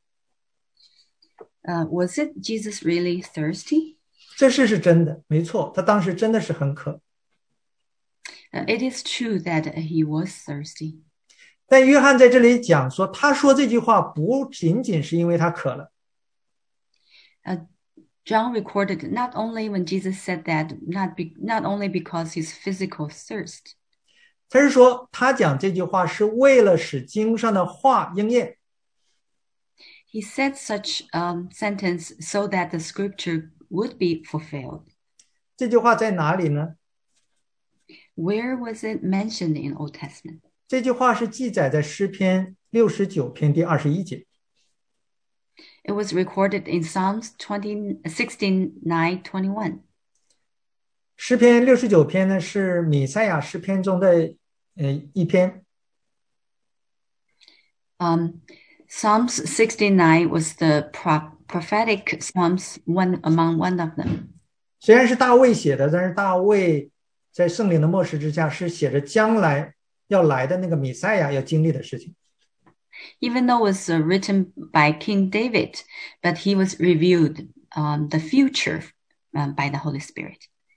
Was it Jesus really thirsty? 这事是真的，没错，他当时真的是很渴。 It is true that he was thirsty. 但约翰在这里讲说，他说这句话不仅仅是因为他渴了。 John recorded not only when Jesus said that, not only because his physical thirst. 他是说他讲这句话是为了使经上的话应验。 He said such sentence so that the scripture would be fulfilled. 这句话在哪里呢？ Where was it mentioned in Old Testament? 这句话是记载在诗篇69篇第21节。 It was recorded in Psalms 69:21. 诗篇69篇呢是弥赛亚诗篇中的一篇。 Psalms 69 was the prophetic Psalms, among one of them. 虽然是大卫写的，但是大卫在圣灵的默示之下是写着将来要来的那个弥赛亚要经历的事情。 Even though it was written by King David, but he was revealed the future by the Holy Spirit.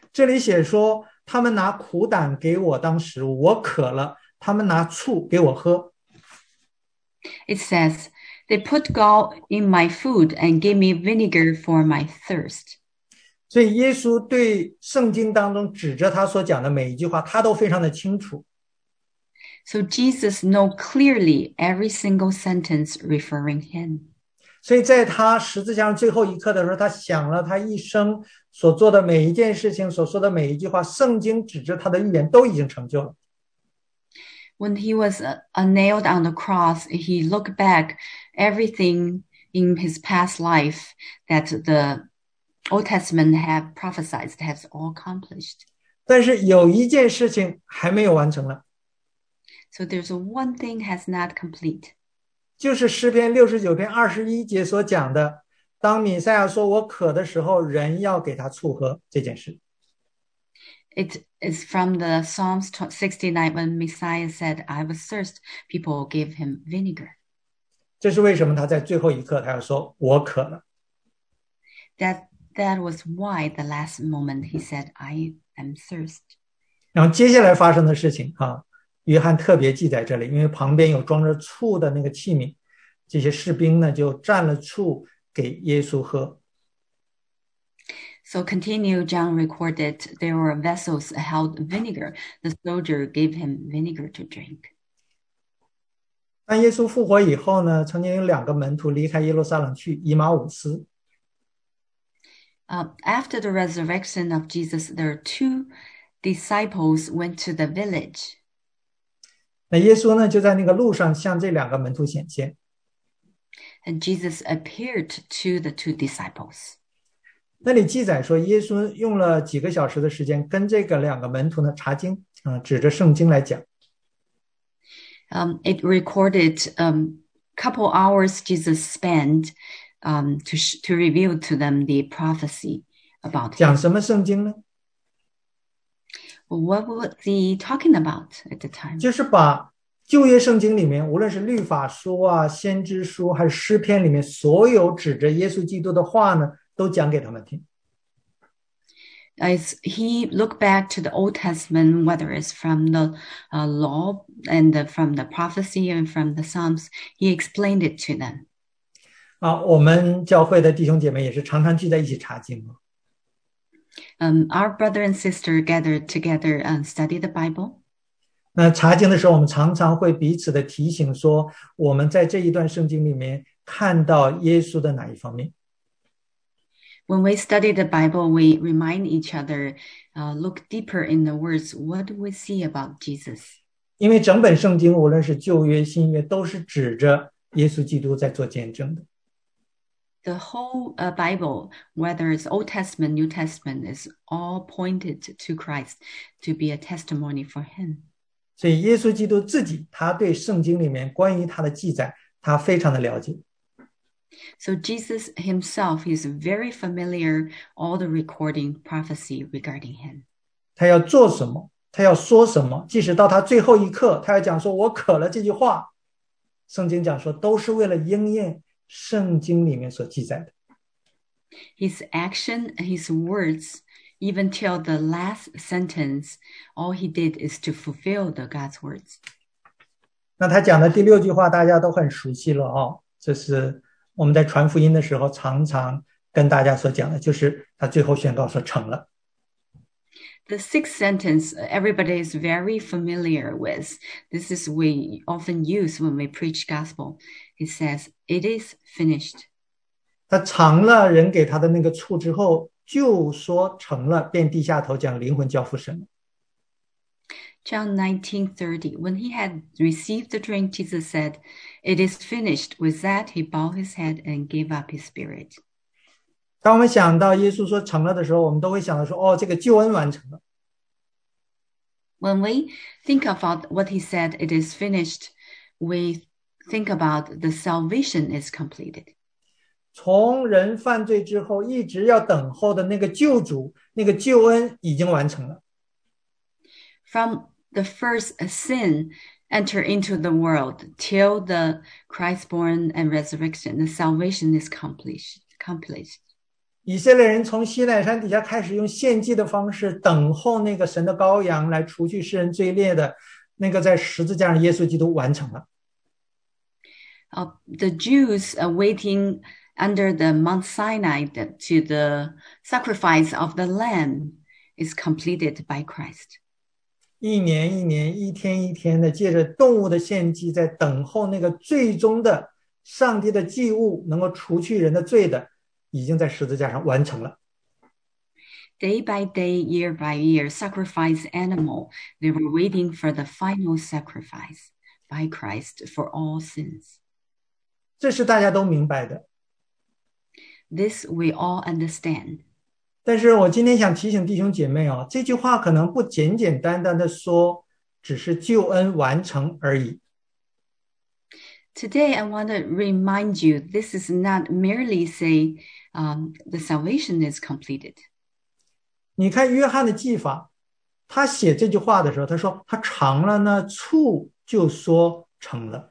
这里写说，他们拿苦胆给我当食物，我渴了，他们拿醋给我喝。 It says, they put gall in my food and gave me vinegar for my thirst. 所以耶稣对圣经当中指着他所讲的每一句话，他都非常的清楚。 So Jesus knows clearly every single sentence referring him. 所以在他十字架上最后一刻的时候，他想了他一生所做的每一件事情，所说的每一句话，圣经指着他的预言都已经成就了。 When he was nailed on the cross, he looked back everything in his past life that the Old Testament have prophesied has all accomplished. 但是有一件事情还没有完成了， So there's one thing has not complete. 就是诗篇69篇21节所讲的，当弥赛亚说我渴的时候，人要给他醋喝这件事。 It is from the Psalms 69 when Messiah said, I was thirst, people gave him vinegar. 这是为什么他在最后一刻他要说我渴了。 That was why the last moment he said, I am thirst. 然后接下来发生的事情约翰特别记在这里，因为旁边有装着醋的那个器皿，这些士兵呢就蘸了醋给耶稣喝。 So continue, John recorded there were vessels held vinegar. The soldier gave him vinegar to drink. 当耶稣复活以后呢，曾经有2个门徒离开耶路撒冷去以马忤斯。 After the resurrection of Jesus, there are 2 disciples went to the village. 那耶稣呢就在那个路上向这2个门徒显现。 And Jesus appeared to the 2 disciples. 那里记载说，耶稣用了几个小时的时间跟这个2个门徒呢查经指着圣经来讲。 It recorded couple hours Jesus spent to reveal to them the prophecy about him. 讲什么圣经呢？ What was he talking about at the time? 就是把旧约圣经里面，无论是律法书先知书还是诗篇里面，所有指着耶稣基督的话呢，都讲给他们听。 As he looked back to the Old Testament, whether it's from the law and from the prophecy and from the Psalms, he explained it to them. 我们教会的弟兄姐妹也是常常聚在一起查经。 Our brother and sister gathered together and study the Bible. 那查经的时候，我们常常会彼此的提醒说，我们在这一段圣经里面看到耶稣的哪一方面。 When we study the Bible, we remind each other, look deeper in the words. What do we see about Jesus? 因为整本圣经，无论是旧约、新约，都是指着耶稣基督在做见证的。 The whole Bible, whether it's Old Testament, New Testament, is all pointed to Christ to be a testimony for him. 所以耶稣基督自己，他对圣经里面关于他的记载，他非常的了解。 So Jesus himself is very familiar all the recording prophecy regarding him. 他要做什么，他要说什么，即使到他最后一刻，他要讲说我渴了这句话，圣经讲说都是为了应验圣经里面所记载的。 His action, his words, even till the last sentence, all he did is to fulfill the God's words. 那他讲的第6句话大家都很熟悉了这是我们在传福音的时候常常跟大家所讲的，就是他最后宣告说成了。 The 6th sentence, everybody is very familiar with. This is we often use when we preach gospel. It says, it is finished. 他尝了人给他的那个醋之后，就说成了，便低下头将灵魂交付神了。 John 19:30. When he had received the drink, Jesus said, it is finished. With that, he bowed his head and gave up his spirit. 当我们想到耶稣说成了的时候，我们都会想到说这个救恩完成了。 When we think about what he said, it is finished, we think about the salvation is completed. 从人犯罪之后一直要等候的那个救主，那个救恩已经完成了。 From the first sin enter into the world till the Christ born and resurrection, the salvation is accomplished. 以色列人从西乃山底下开始用献祭的方式等候那个神的羔羊来除去世人罪孽的那个在十字架上耶稣基督完成了。 The Jews are waiting under the Mount Sinai to the sacrifice of the lamb is completed by Christ. 一年一年，一天一天的，借着动物的献祭，在等候那个最终的上帝的祭物能够除去人的罪的，已经在十字架上完成了。 Day by day, year by year, sacrifice animal. They were waiting for the final sacrifice by Christ for all sins. 这是大家都明白的。 This we all understand. 但是我今天想提醒弟兄姐妹啊，这句话可能不简简单单的说只是救恩完成而已。 Today, I want to remind you, this is not merely say the salvation is completed. 你看约翰的记法，他写这句话的时候，他说他尝了那醋，就说成了。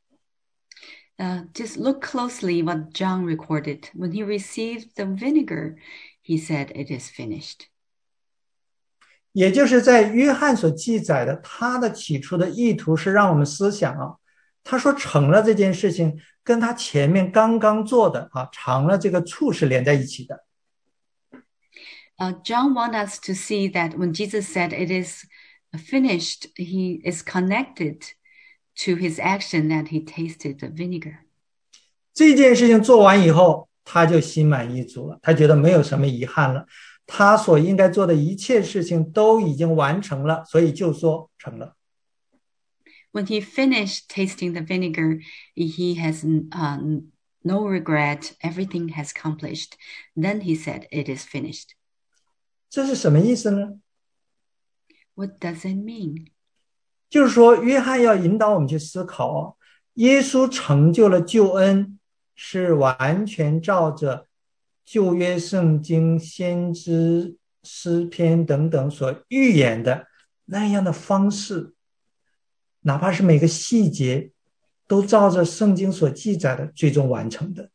Just look closely what John recorded. When he received the vinegar, he said, "It is finished." 也就是在约翰所记载的，他的起初的意图是让我们思想啊，他说成了这件事情，跟他前面刚刚做的啊，尝了这个醋是连在一起的。 John wants us to see that when Jesus said it is finished, he is connected to his action that he tasted the vinegar. 这件事情做完以后，他就心满意足了，他觉得没有什么遗憾了，他所应该做的一切事情都已经完成了，所以就说成了。 When he finished tasting the vinegar, he has no regret. Everything has accomplished. Then he said, "It is finished." 这是什么意思呢？ What does it mean? 就是说，约翰要引导我们去思考，耶稣成就了救恩，是完全照着旧约圣经、先知、诗篇等等所预言的那样的方式，哪怕是每个细节，都照着圣经所记载的最终完成的。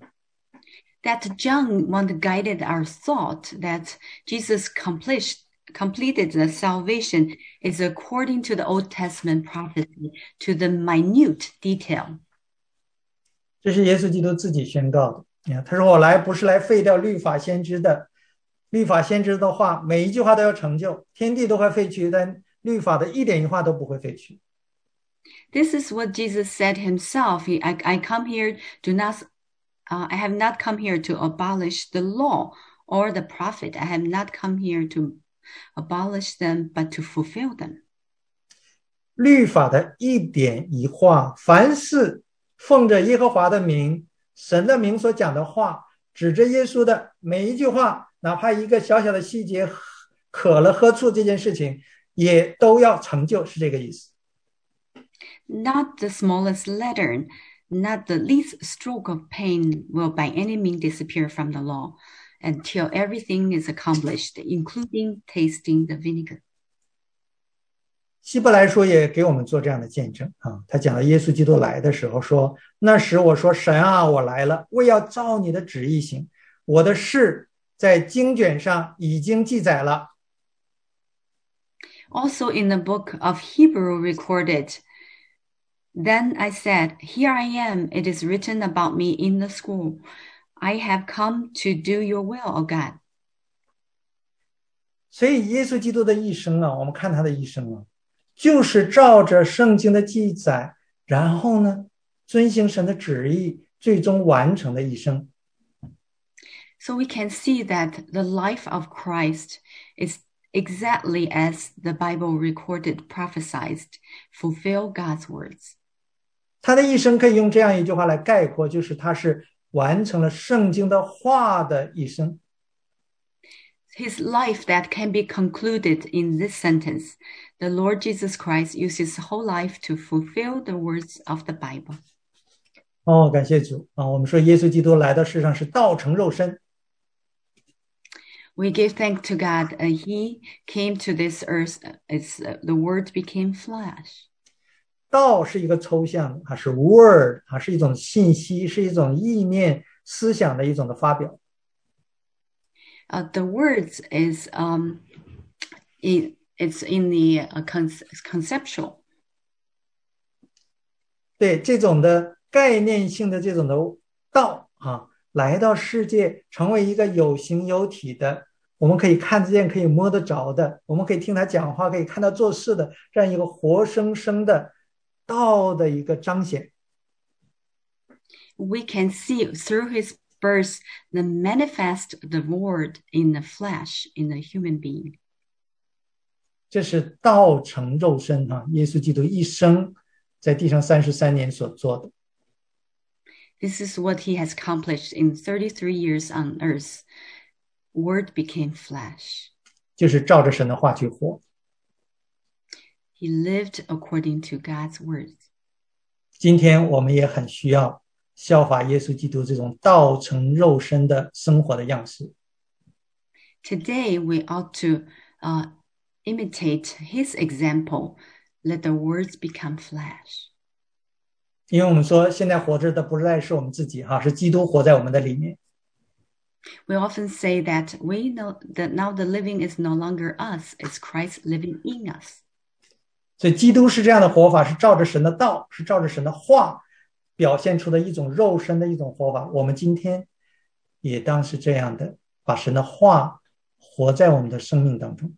That John guided our thought that Jesus completed the salvation is according to the Old Testament prophecy to the minute detail. 这是耶稣基督自己宣告的。你看，他说：“我来不是来废掉律法先知的，律法先知的话，每一句话都要成就，天地都会废去，但律法的一点一画都不会废去。” This is what Jesus said himself. I come here I have not come here to abolish the law or the prophet. I have not come here to abolish them, but to fulfill them. 律法的一点一画，凡是奉着耶和华的名、神的名所讲的话，指着耶稣的每一句话，哪怕一个小小的细节，渴了喝醋这件事情，也都要成就，是这个意思。 Not the smallest letter, not the least stroke of pain will by any means disappear from the law until everything is accomplished, including tasting the vinegar. 希伯来书也给我们做这样的见证啊，他讲到耶稣基督来的时候说：“那时我说，神啊，我来了，为要照你的旨意行，我的事在经卷上已经记载了。” Also in the book of Hebrew recorded, "Then I said, Here I am, it is written about me in the scroll. I have come to do your will, O God." 所以耶稣基督的一生啊，我们看他的一生啊，就是照着圣经的记载，然后呢，遵行神的旨意，最终完成的一生。 So we can see that the life of Christ is exactly as the Bible recorded, prophesied, fulfill God's words. 他的一生可以用这样一句话来概括，就是他是完成了圣经的话的一生。 His life that can be concluded in this sentence. The Lord Jesus Christ used his whole life to fulfill the words of the Bible. 感谢主啊！我们说耶稣基督来到世上是道成肉身。 We give thanks to God. He came to this earth. The Word became flesh. 道是一个抽象的，是 word，是一种信息，是一种意念、思想的一种的发表。 The words is it's in the conceptual. 对，这种的概念性的这种的道啊，来到世界，成为一个有形有体的，我们可以看得见、可以摸得着的，我们可以听他讲话、可以看他做事的这样一个活生生的道的一个彰显。 We can see through his birth the manifest the word in the flesh, in the human being. 这是道成肉身啊，耶稣基督一生在地上33年所做的。 This is what he has accomplished in 33 years on earth. Word became flesh. 就是照着神的话去活。 He lived according to God's words. 今天我们也很需要效法耶稣基督这种道成肉身的生活的样式。 Today we ought to imitate his example. Let the words become flesh. 因为我们说现在活着的不再是我们自己哈，是基督活在我们的里面。 We often say that we know that now the living is no longer us, it's Christ living in us. 所以基督是这样的活法，是照着神的道，是照着神的话表现出的一种肉身的一种活法。我们今天也当是这样的，把神的话活在我们的生命当中。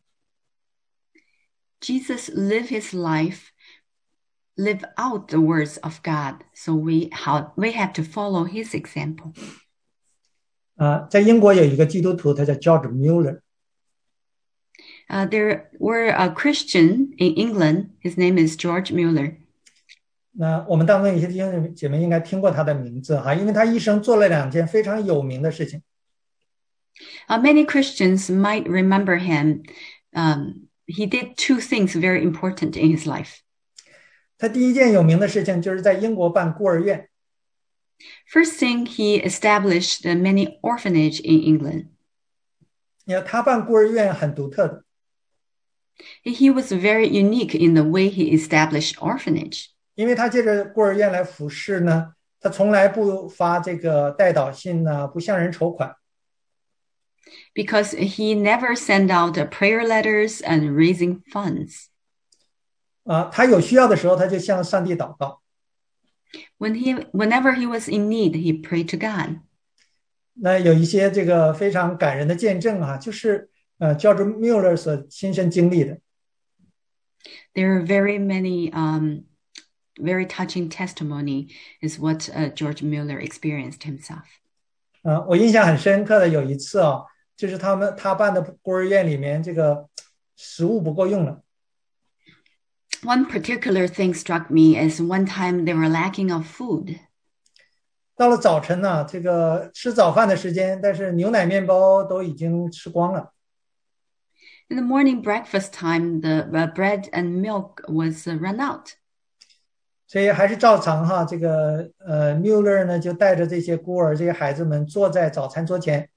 Jesus lived his life, live out the words of God, so we have to follow his example. 在英国有一个基督徒，他叫 George Mueller。 There were a Christian in England. His name is George Mueller. 那我们当中有些弟兄姐妹应该听过他的名字哈，因为他一生做了2件非常有名的事情。 Many Christians might remember him. He did 2 things very important in his life. 他第一件有名的事情就是在英国办孤儿院。 First thing, he established many orphanage in England. 你看他办孤儿院很独特的。 He was very unique in the way he established orphanage. 因为他借着孤儿院来服侍呢，他从来不发这个代祷信呢，不向人筹款。 Because he never sent out prayer letters and raising funds. 他有需要的时候，他就向上帝祷告。 Whenever he was in need, he prayed to God. 那有一些这个非常感人的见证啊，就是George Mueller 所亲身经历的。 There are very many very touching testimony is what George Mueller experienced himself. 我印象很深刻的有一次啊，就是他办的孤儿院里面这个食物不够用了。 One particular thing struck me is one time they were lacking of food. 到了早晨呢，这个吃早饭的时间，但是牛奶面包都已经吃光了。 In the morning breakfast time, the bread and milk was run out. 所以还是照常哈，这个Mueller 呢就带着这些孤儿这些孩子们坐在早餐桌前。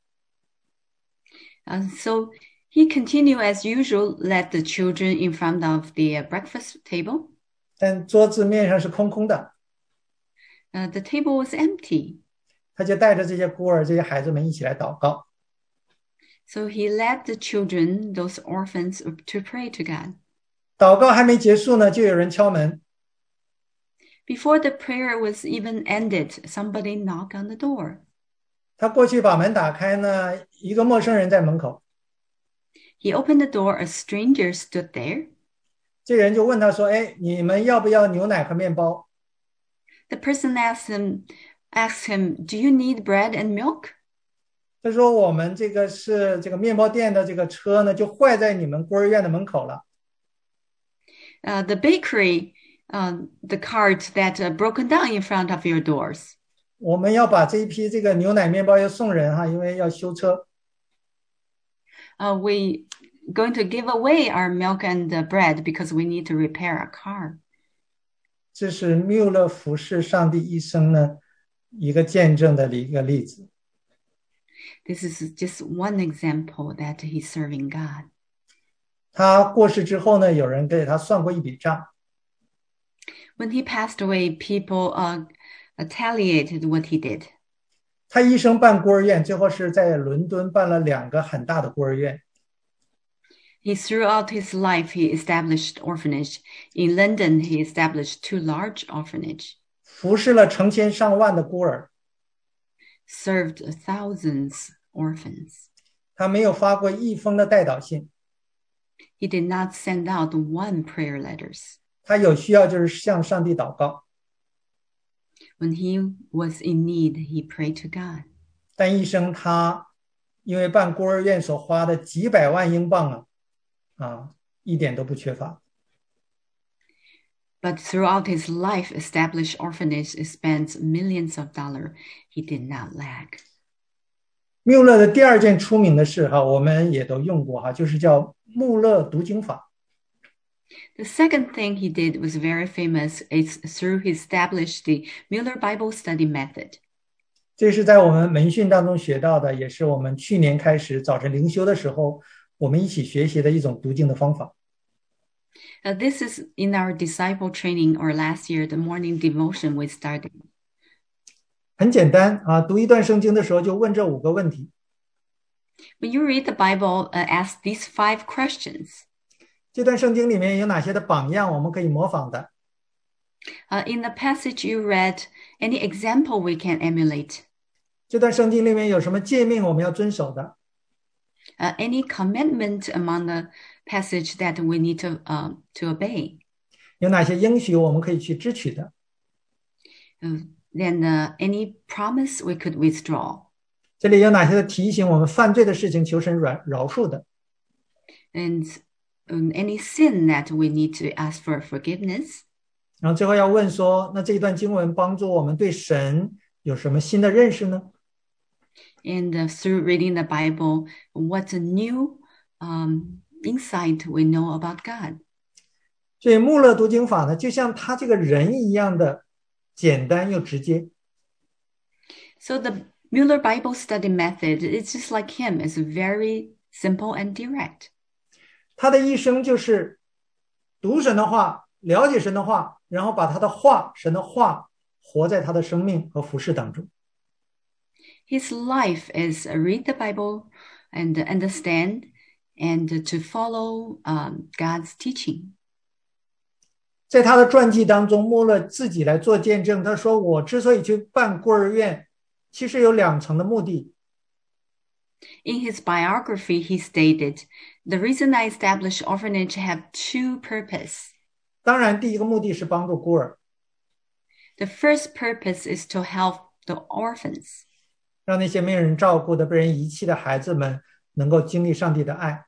So he continued as usual, led the children in front of the breakfast table. 但桌子面上是空空的。 The table was empty. 他就带着这些孤儿这些孩子们一起来祷告。 So he led the children, those orphans, to pray to God. 祷告还没结束呢，就有人敲门。 Before the prayer was even ended, somebody knocked on the door. 他过去把门打开呢，一个陌生人在门口。 He opened the door, a stranger stood there. 这人就问他说：“哎，你们要不要牛奶和面包？” The person asked him, "Do you need bread and milk?" 他说：“我们这个是这个面包店的这个车呢，就坏在你们孤儿院的门口了。” The bakery, the cart that broken down in front of your doors. 我们要把这一批这个牛奶面包要送人哈，因为要修车。 We going to give away our milk and bread because we need to repair a car. 这是缪勒服侍上帝一生呢一个见证的一个例子。 This is just one example that he's serving God. 他过世之后呢，有人给他算过一笔账。 When he passed away, people tallied what he did. 他一生办孤儿院，最后是在伦敦办了2个很大的孤儿院。 Throughout his life, he established orphanage. In London, he established 2 large orphanage, 服侍了成千上万的孤儿。 served thousands orphans. 他没有发过一封的代祷信。 He did not send out 1 prayer letters. 他有需要就是向上帝祷告。 When he was in need, he prayed to God. 但一生他因为办孤儿院所花的几百万英镑一点都不缺乏。 But throughout his life, established orphanage spends millions of dollars. He did not lack. 穆勒的第2件出名的事我们也都用过就是叫穆勒读经法。 The second thing he did was very famous. It's through he established the Mueller Bible Study Method. 这是在我们门训当中学到的，也是我们去年开始早晨灵修的时候我们一起学习的一种读经的方法。 This is in our disciple training, or last year, the morning devotion we started. 很简单读一段圣经的时候就问这5个问题。 When you read the Bible, ask these 5 questions. 这段圣经里面有哪些的榜样我们可以模仿的？ In the passage you read, any example we can emulate? 这段圣经里面有什么诫命我们要遵守的？ Any commitment among the passage that we need to obey? 有哪些应许我们可以去支取的？ Then any promise we could withdraw? 这里有哪些的提醒我们犯罪的事情求神饶恕的？ And any sin that we need to ask for forgiveness? 然后最后要问说，那这一段经文帮助我们对神有什么新的认识呢？ And through reading the Bible, what's a new insight we know about God? 所以穆勒读经法呢，就像他这个人一样的简单又直接。 So the Mueller Bible Study Method, it's just like him. It's very simple and direct. 他的一生就是读神的话，了解神的话，然后把他的话，神的话活在他的生命和服事当中。 His life is read the Bible and understand and to follow God's teaching. 在他的传记当中，穆勒自己来做见证，他说我之所以去办孤儿院，其实有2层的目的。 In his biography, he stated, the reason I established orphanage have 2 purposes. 当然第一个目的是帮助孤儿， The first purpose is to help the orphans, 让那些没有人照顾的被人遗弃的孩子们能够经历上帝的爱。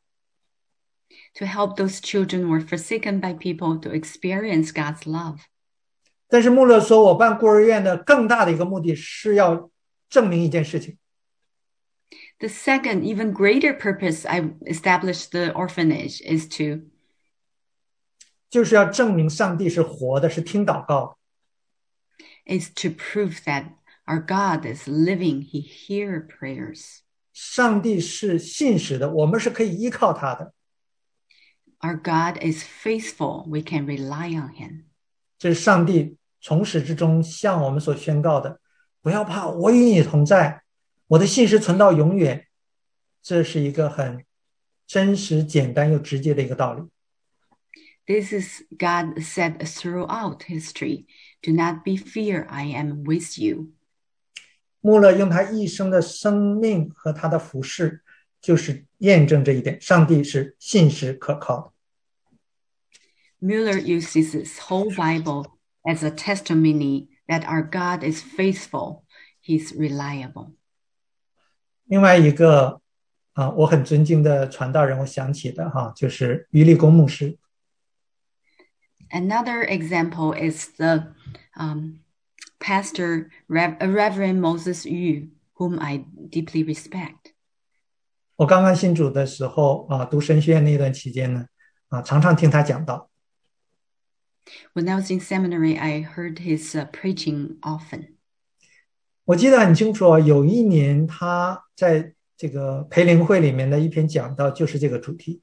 to help those children who were forsaken by people to experience God's love. 但是穆勒说，我办孤儿院的更大的一个目的是要证明一件事情。 The second, even greater purpose I established the orphanage is to 就是要证明上帝是活的，是听祷告的。 is to prove that our God is living. He hears prayers. 上帝是信实的，我们是可以依靠他的。 Our God is faithful. We can rely on him. 这是上帝从始至终向我们所宣告的，不要怕，我与你同在，我的信实存到永远。这是一个很真实、简单又直接的一个道理。 This is God said throughout history. Do not be fear. I am with you. 穆勒用他一生的生命和他的服事，就是验证这一点，上帝是信实可靠的。 Mueller uses his whole Bible as a testimony that our God is faithful. He's reliable. 另外一个我很尊敬的传道人，我想起的就是于立功牧师。 Another example is the pastor, Reverend Moses Yu, whom I deeply respect. 我刚刚信主的时候读神学院那段期间呢常常听他讲道。 When I was in seminary, I heard his preaching often. 我记得很清楚有一年他在这个培灵会里面的一篇讲道就是这个主题。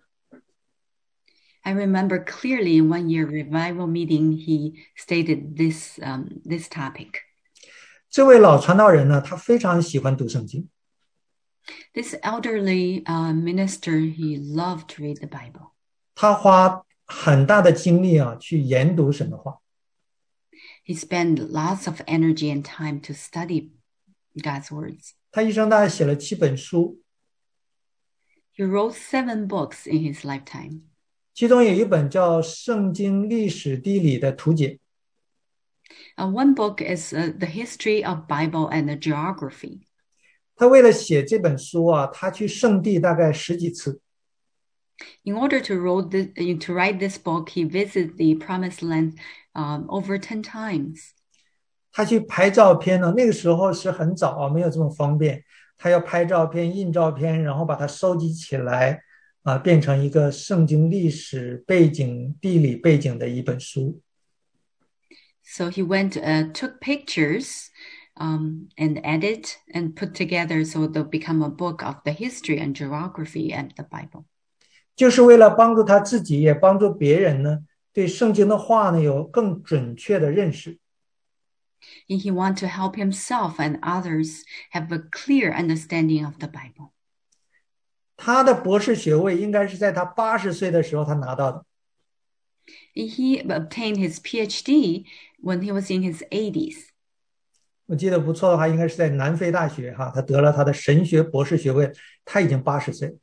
I remember clearly in one year revival meeting, he stated this topic. 这位老传道人呢，他非常喜欢读圣经， This elderly minister, he loved to read the Bible. 他花很大的精力啊去研读神的话。 He spent lots of energy and time to study God's words. 他一生大概写了7本书， He wrote 7 books in his lifetime. 其中有一本叫《圣经历史地理的图解》， One book is The History of Bible and the Geography. 他为了写这本书啊，他去圣地大概10几次。 In order to write this book, he visited the Promised Land over 10 times. 他去拍照片呢，那个时候是很早啊，没有这么方便。他要拍照片、印照片，然后把它收集起来啊，变成一个圣经历史背景、地理背景的一本书。 So he went, took pictures and edited and put together so they'll become a book of the history and geography and the Bible. 就是为了帮助他自己，也帮助别人呢，对圣经的话呢有更准确的认识。 And he wanted to help himself and others have a clear understanding of the Bible. 他的博士学位应该是在他80岁的时候他拿到的。 He obtained his PhD when he was in his 80s. 我记得不错的话，应该是在南非大学哈，他得了他的神学博士学位，他已经80岁。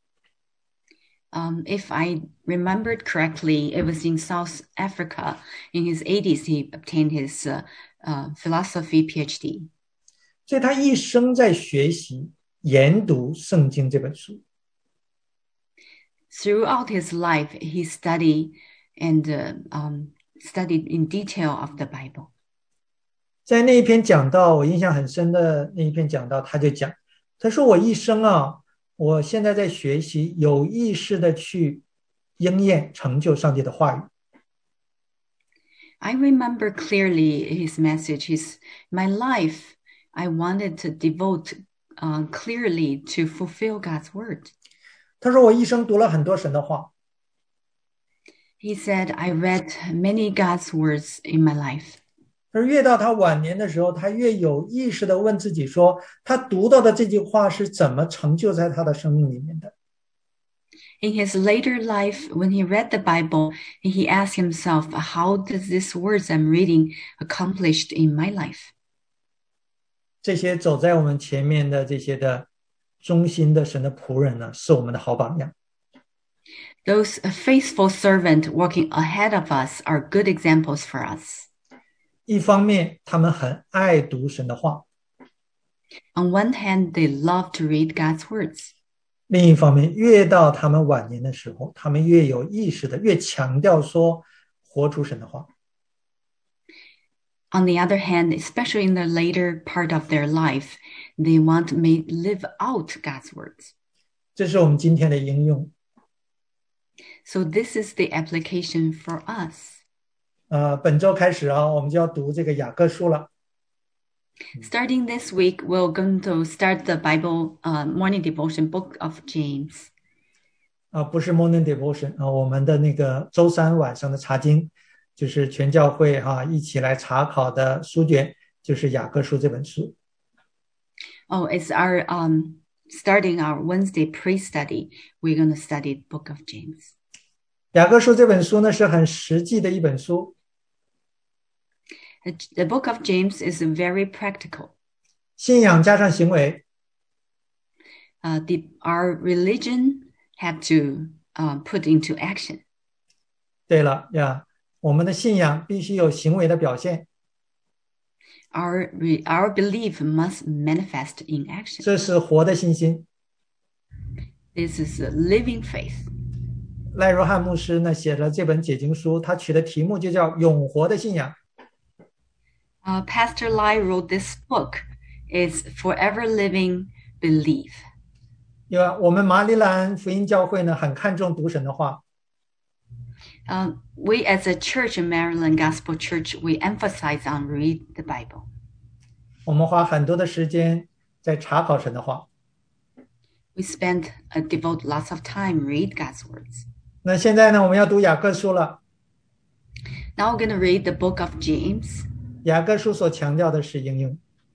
If I remembered correctly, it was in South Africa. In his 80s, he obtained his philosophy PhD. 所以他一生在学习研读圣经这本书。 Throughout his life, he studied and studied in detail of the Bible. 在那一篇讲道，我印象很深的那一篇讲道，他就讲，他说我一生啊，我现在在学习有意识的去应验成就上帝的话语。 I remember clearly his message. My life, I wanted to devote clearly to fulfill God's word. 他说我一生读了很多神的话， He said, I read many God's words in my life. 而越到他晚年的时候，他越有意识的问自己说，他读到的这句话是怎么成就在他的生命里面的。 In his later life, when he read the Bible, he asked himself, how does these words I'm reading accomplished in my life? 这些走在我们前面的这些的忠心的神的仆人呢，是我们的好榜样。 Those faithful servants walking ahead of us are good examples for us. 一方面，他们很爱读神的话； On one hand, they love to read God's words. 另一方面，越到他们晚年的时候，他们越有意识的，越强调说活出神的话。 On the other hand, especially in the later part of their life, they want to live out God's words. 这是我们今天的应用。 So this is the application for us. 本周开始啊，我们就要读这个雅各书了。 Starting this week, we're going to start the Bible morning devotion book of James. 不是 morning devotion 啊，我们的那个周3晚上的查经，就是全教会一起来查考的书卷，就是雅各书这本书。 Oh, it's our starting our Wednesday pre-study. We're going to study the book of James. 雅各书这本书呢，是很实际的一本书。 The book of James is very practical. 信仰加上行为， Our religion have to put into action. 对了呀，我们的信仰必须有行为的表现， Our belief must manifest in action. 这是活的信心。 This is a living faith. 赖若汉牧师呢写了这本解经书，他取的题目就叫《永活的信仰》。 Pastor Lai wrote this book. It's Forever Living Belief. 因为我们马里兰福音教会呢很看重读神的话， We as a church in Maryland Gospel Church, we emphasize on read the Bible. 我们花很多的时间在查考神的话。 We devote lots of time read God's words. 那现在呢，我们要读雅各书了。 Now we're going to read the book of James. 雅各书所强调的是应用。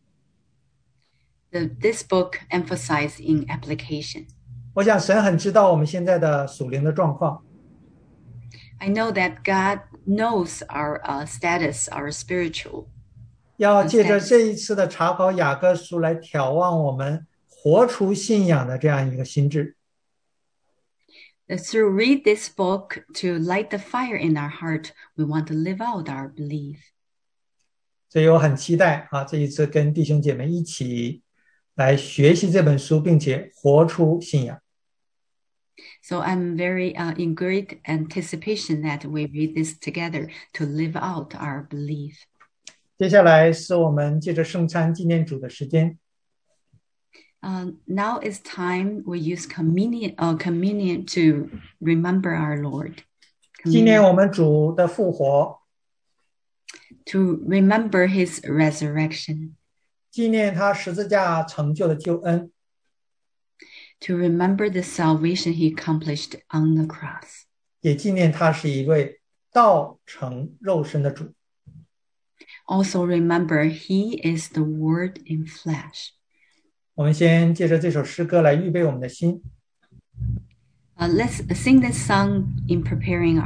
this book emphasizes in application. 我想神很知道我们现在的属灵的状况， I know that God knows our status, our spiritual. 要借着这一次的查考雅各书来挑望我们活出信仰的这样一个心智。 Through read this book to light the fire in our heart, we want to live out our belief. 所以我很期待这一次跟弟兄姐妹一起来学习这本书，并且活出信仰。 So I'm very in great anticipation that we read this together to live out our belief. 接下来是我们借着圣餐纪念主的时间。 Now is time we use communion to remember our Lord. 纪念我们主的复活， To remember his resurrection. 纪念他十字架成就的救恩， To remember the salvation he accomplished on the cross. 也纪念他是一位道成肉身的主。 Also remember he is the Word in flesh. 我们先借着这首诗歌来预备我们的心。 Let's sing this song in preparing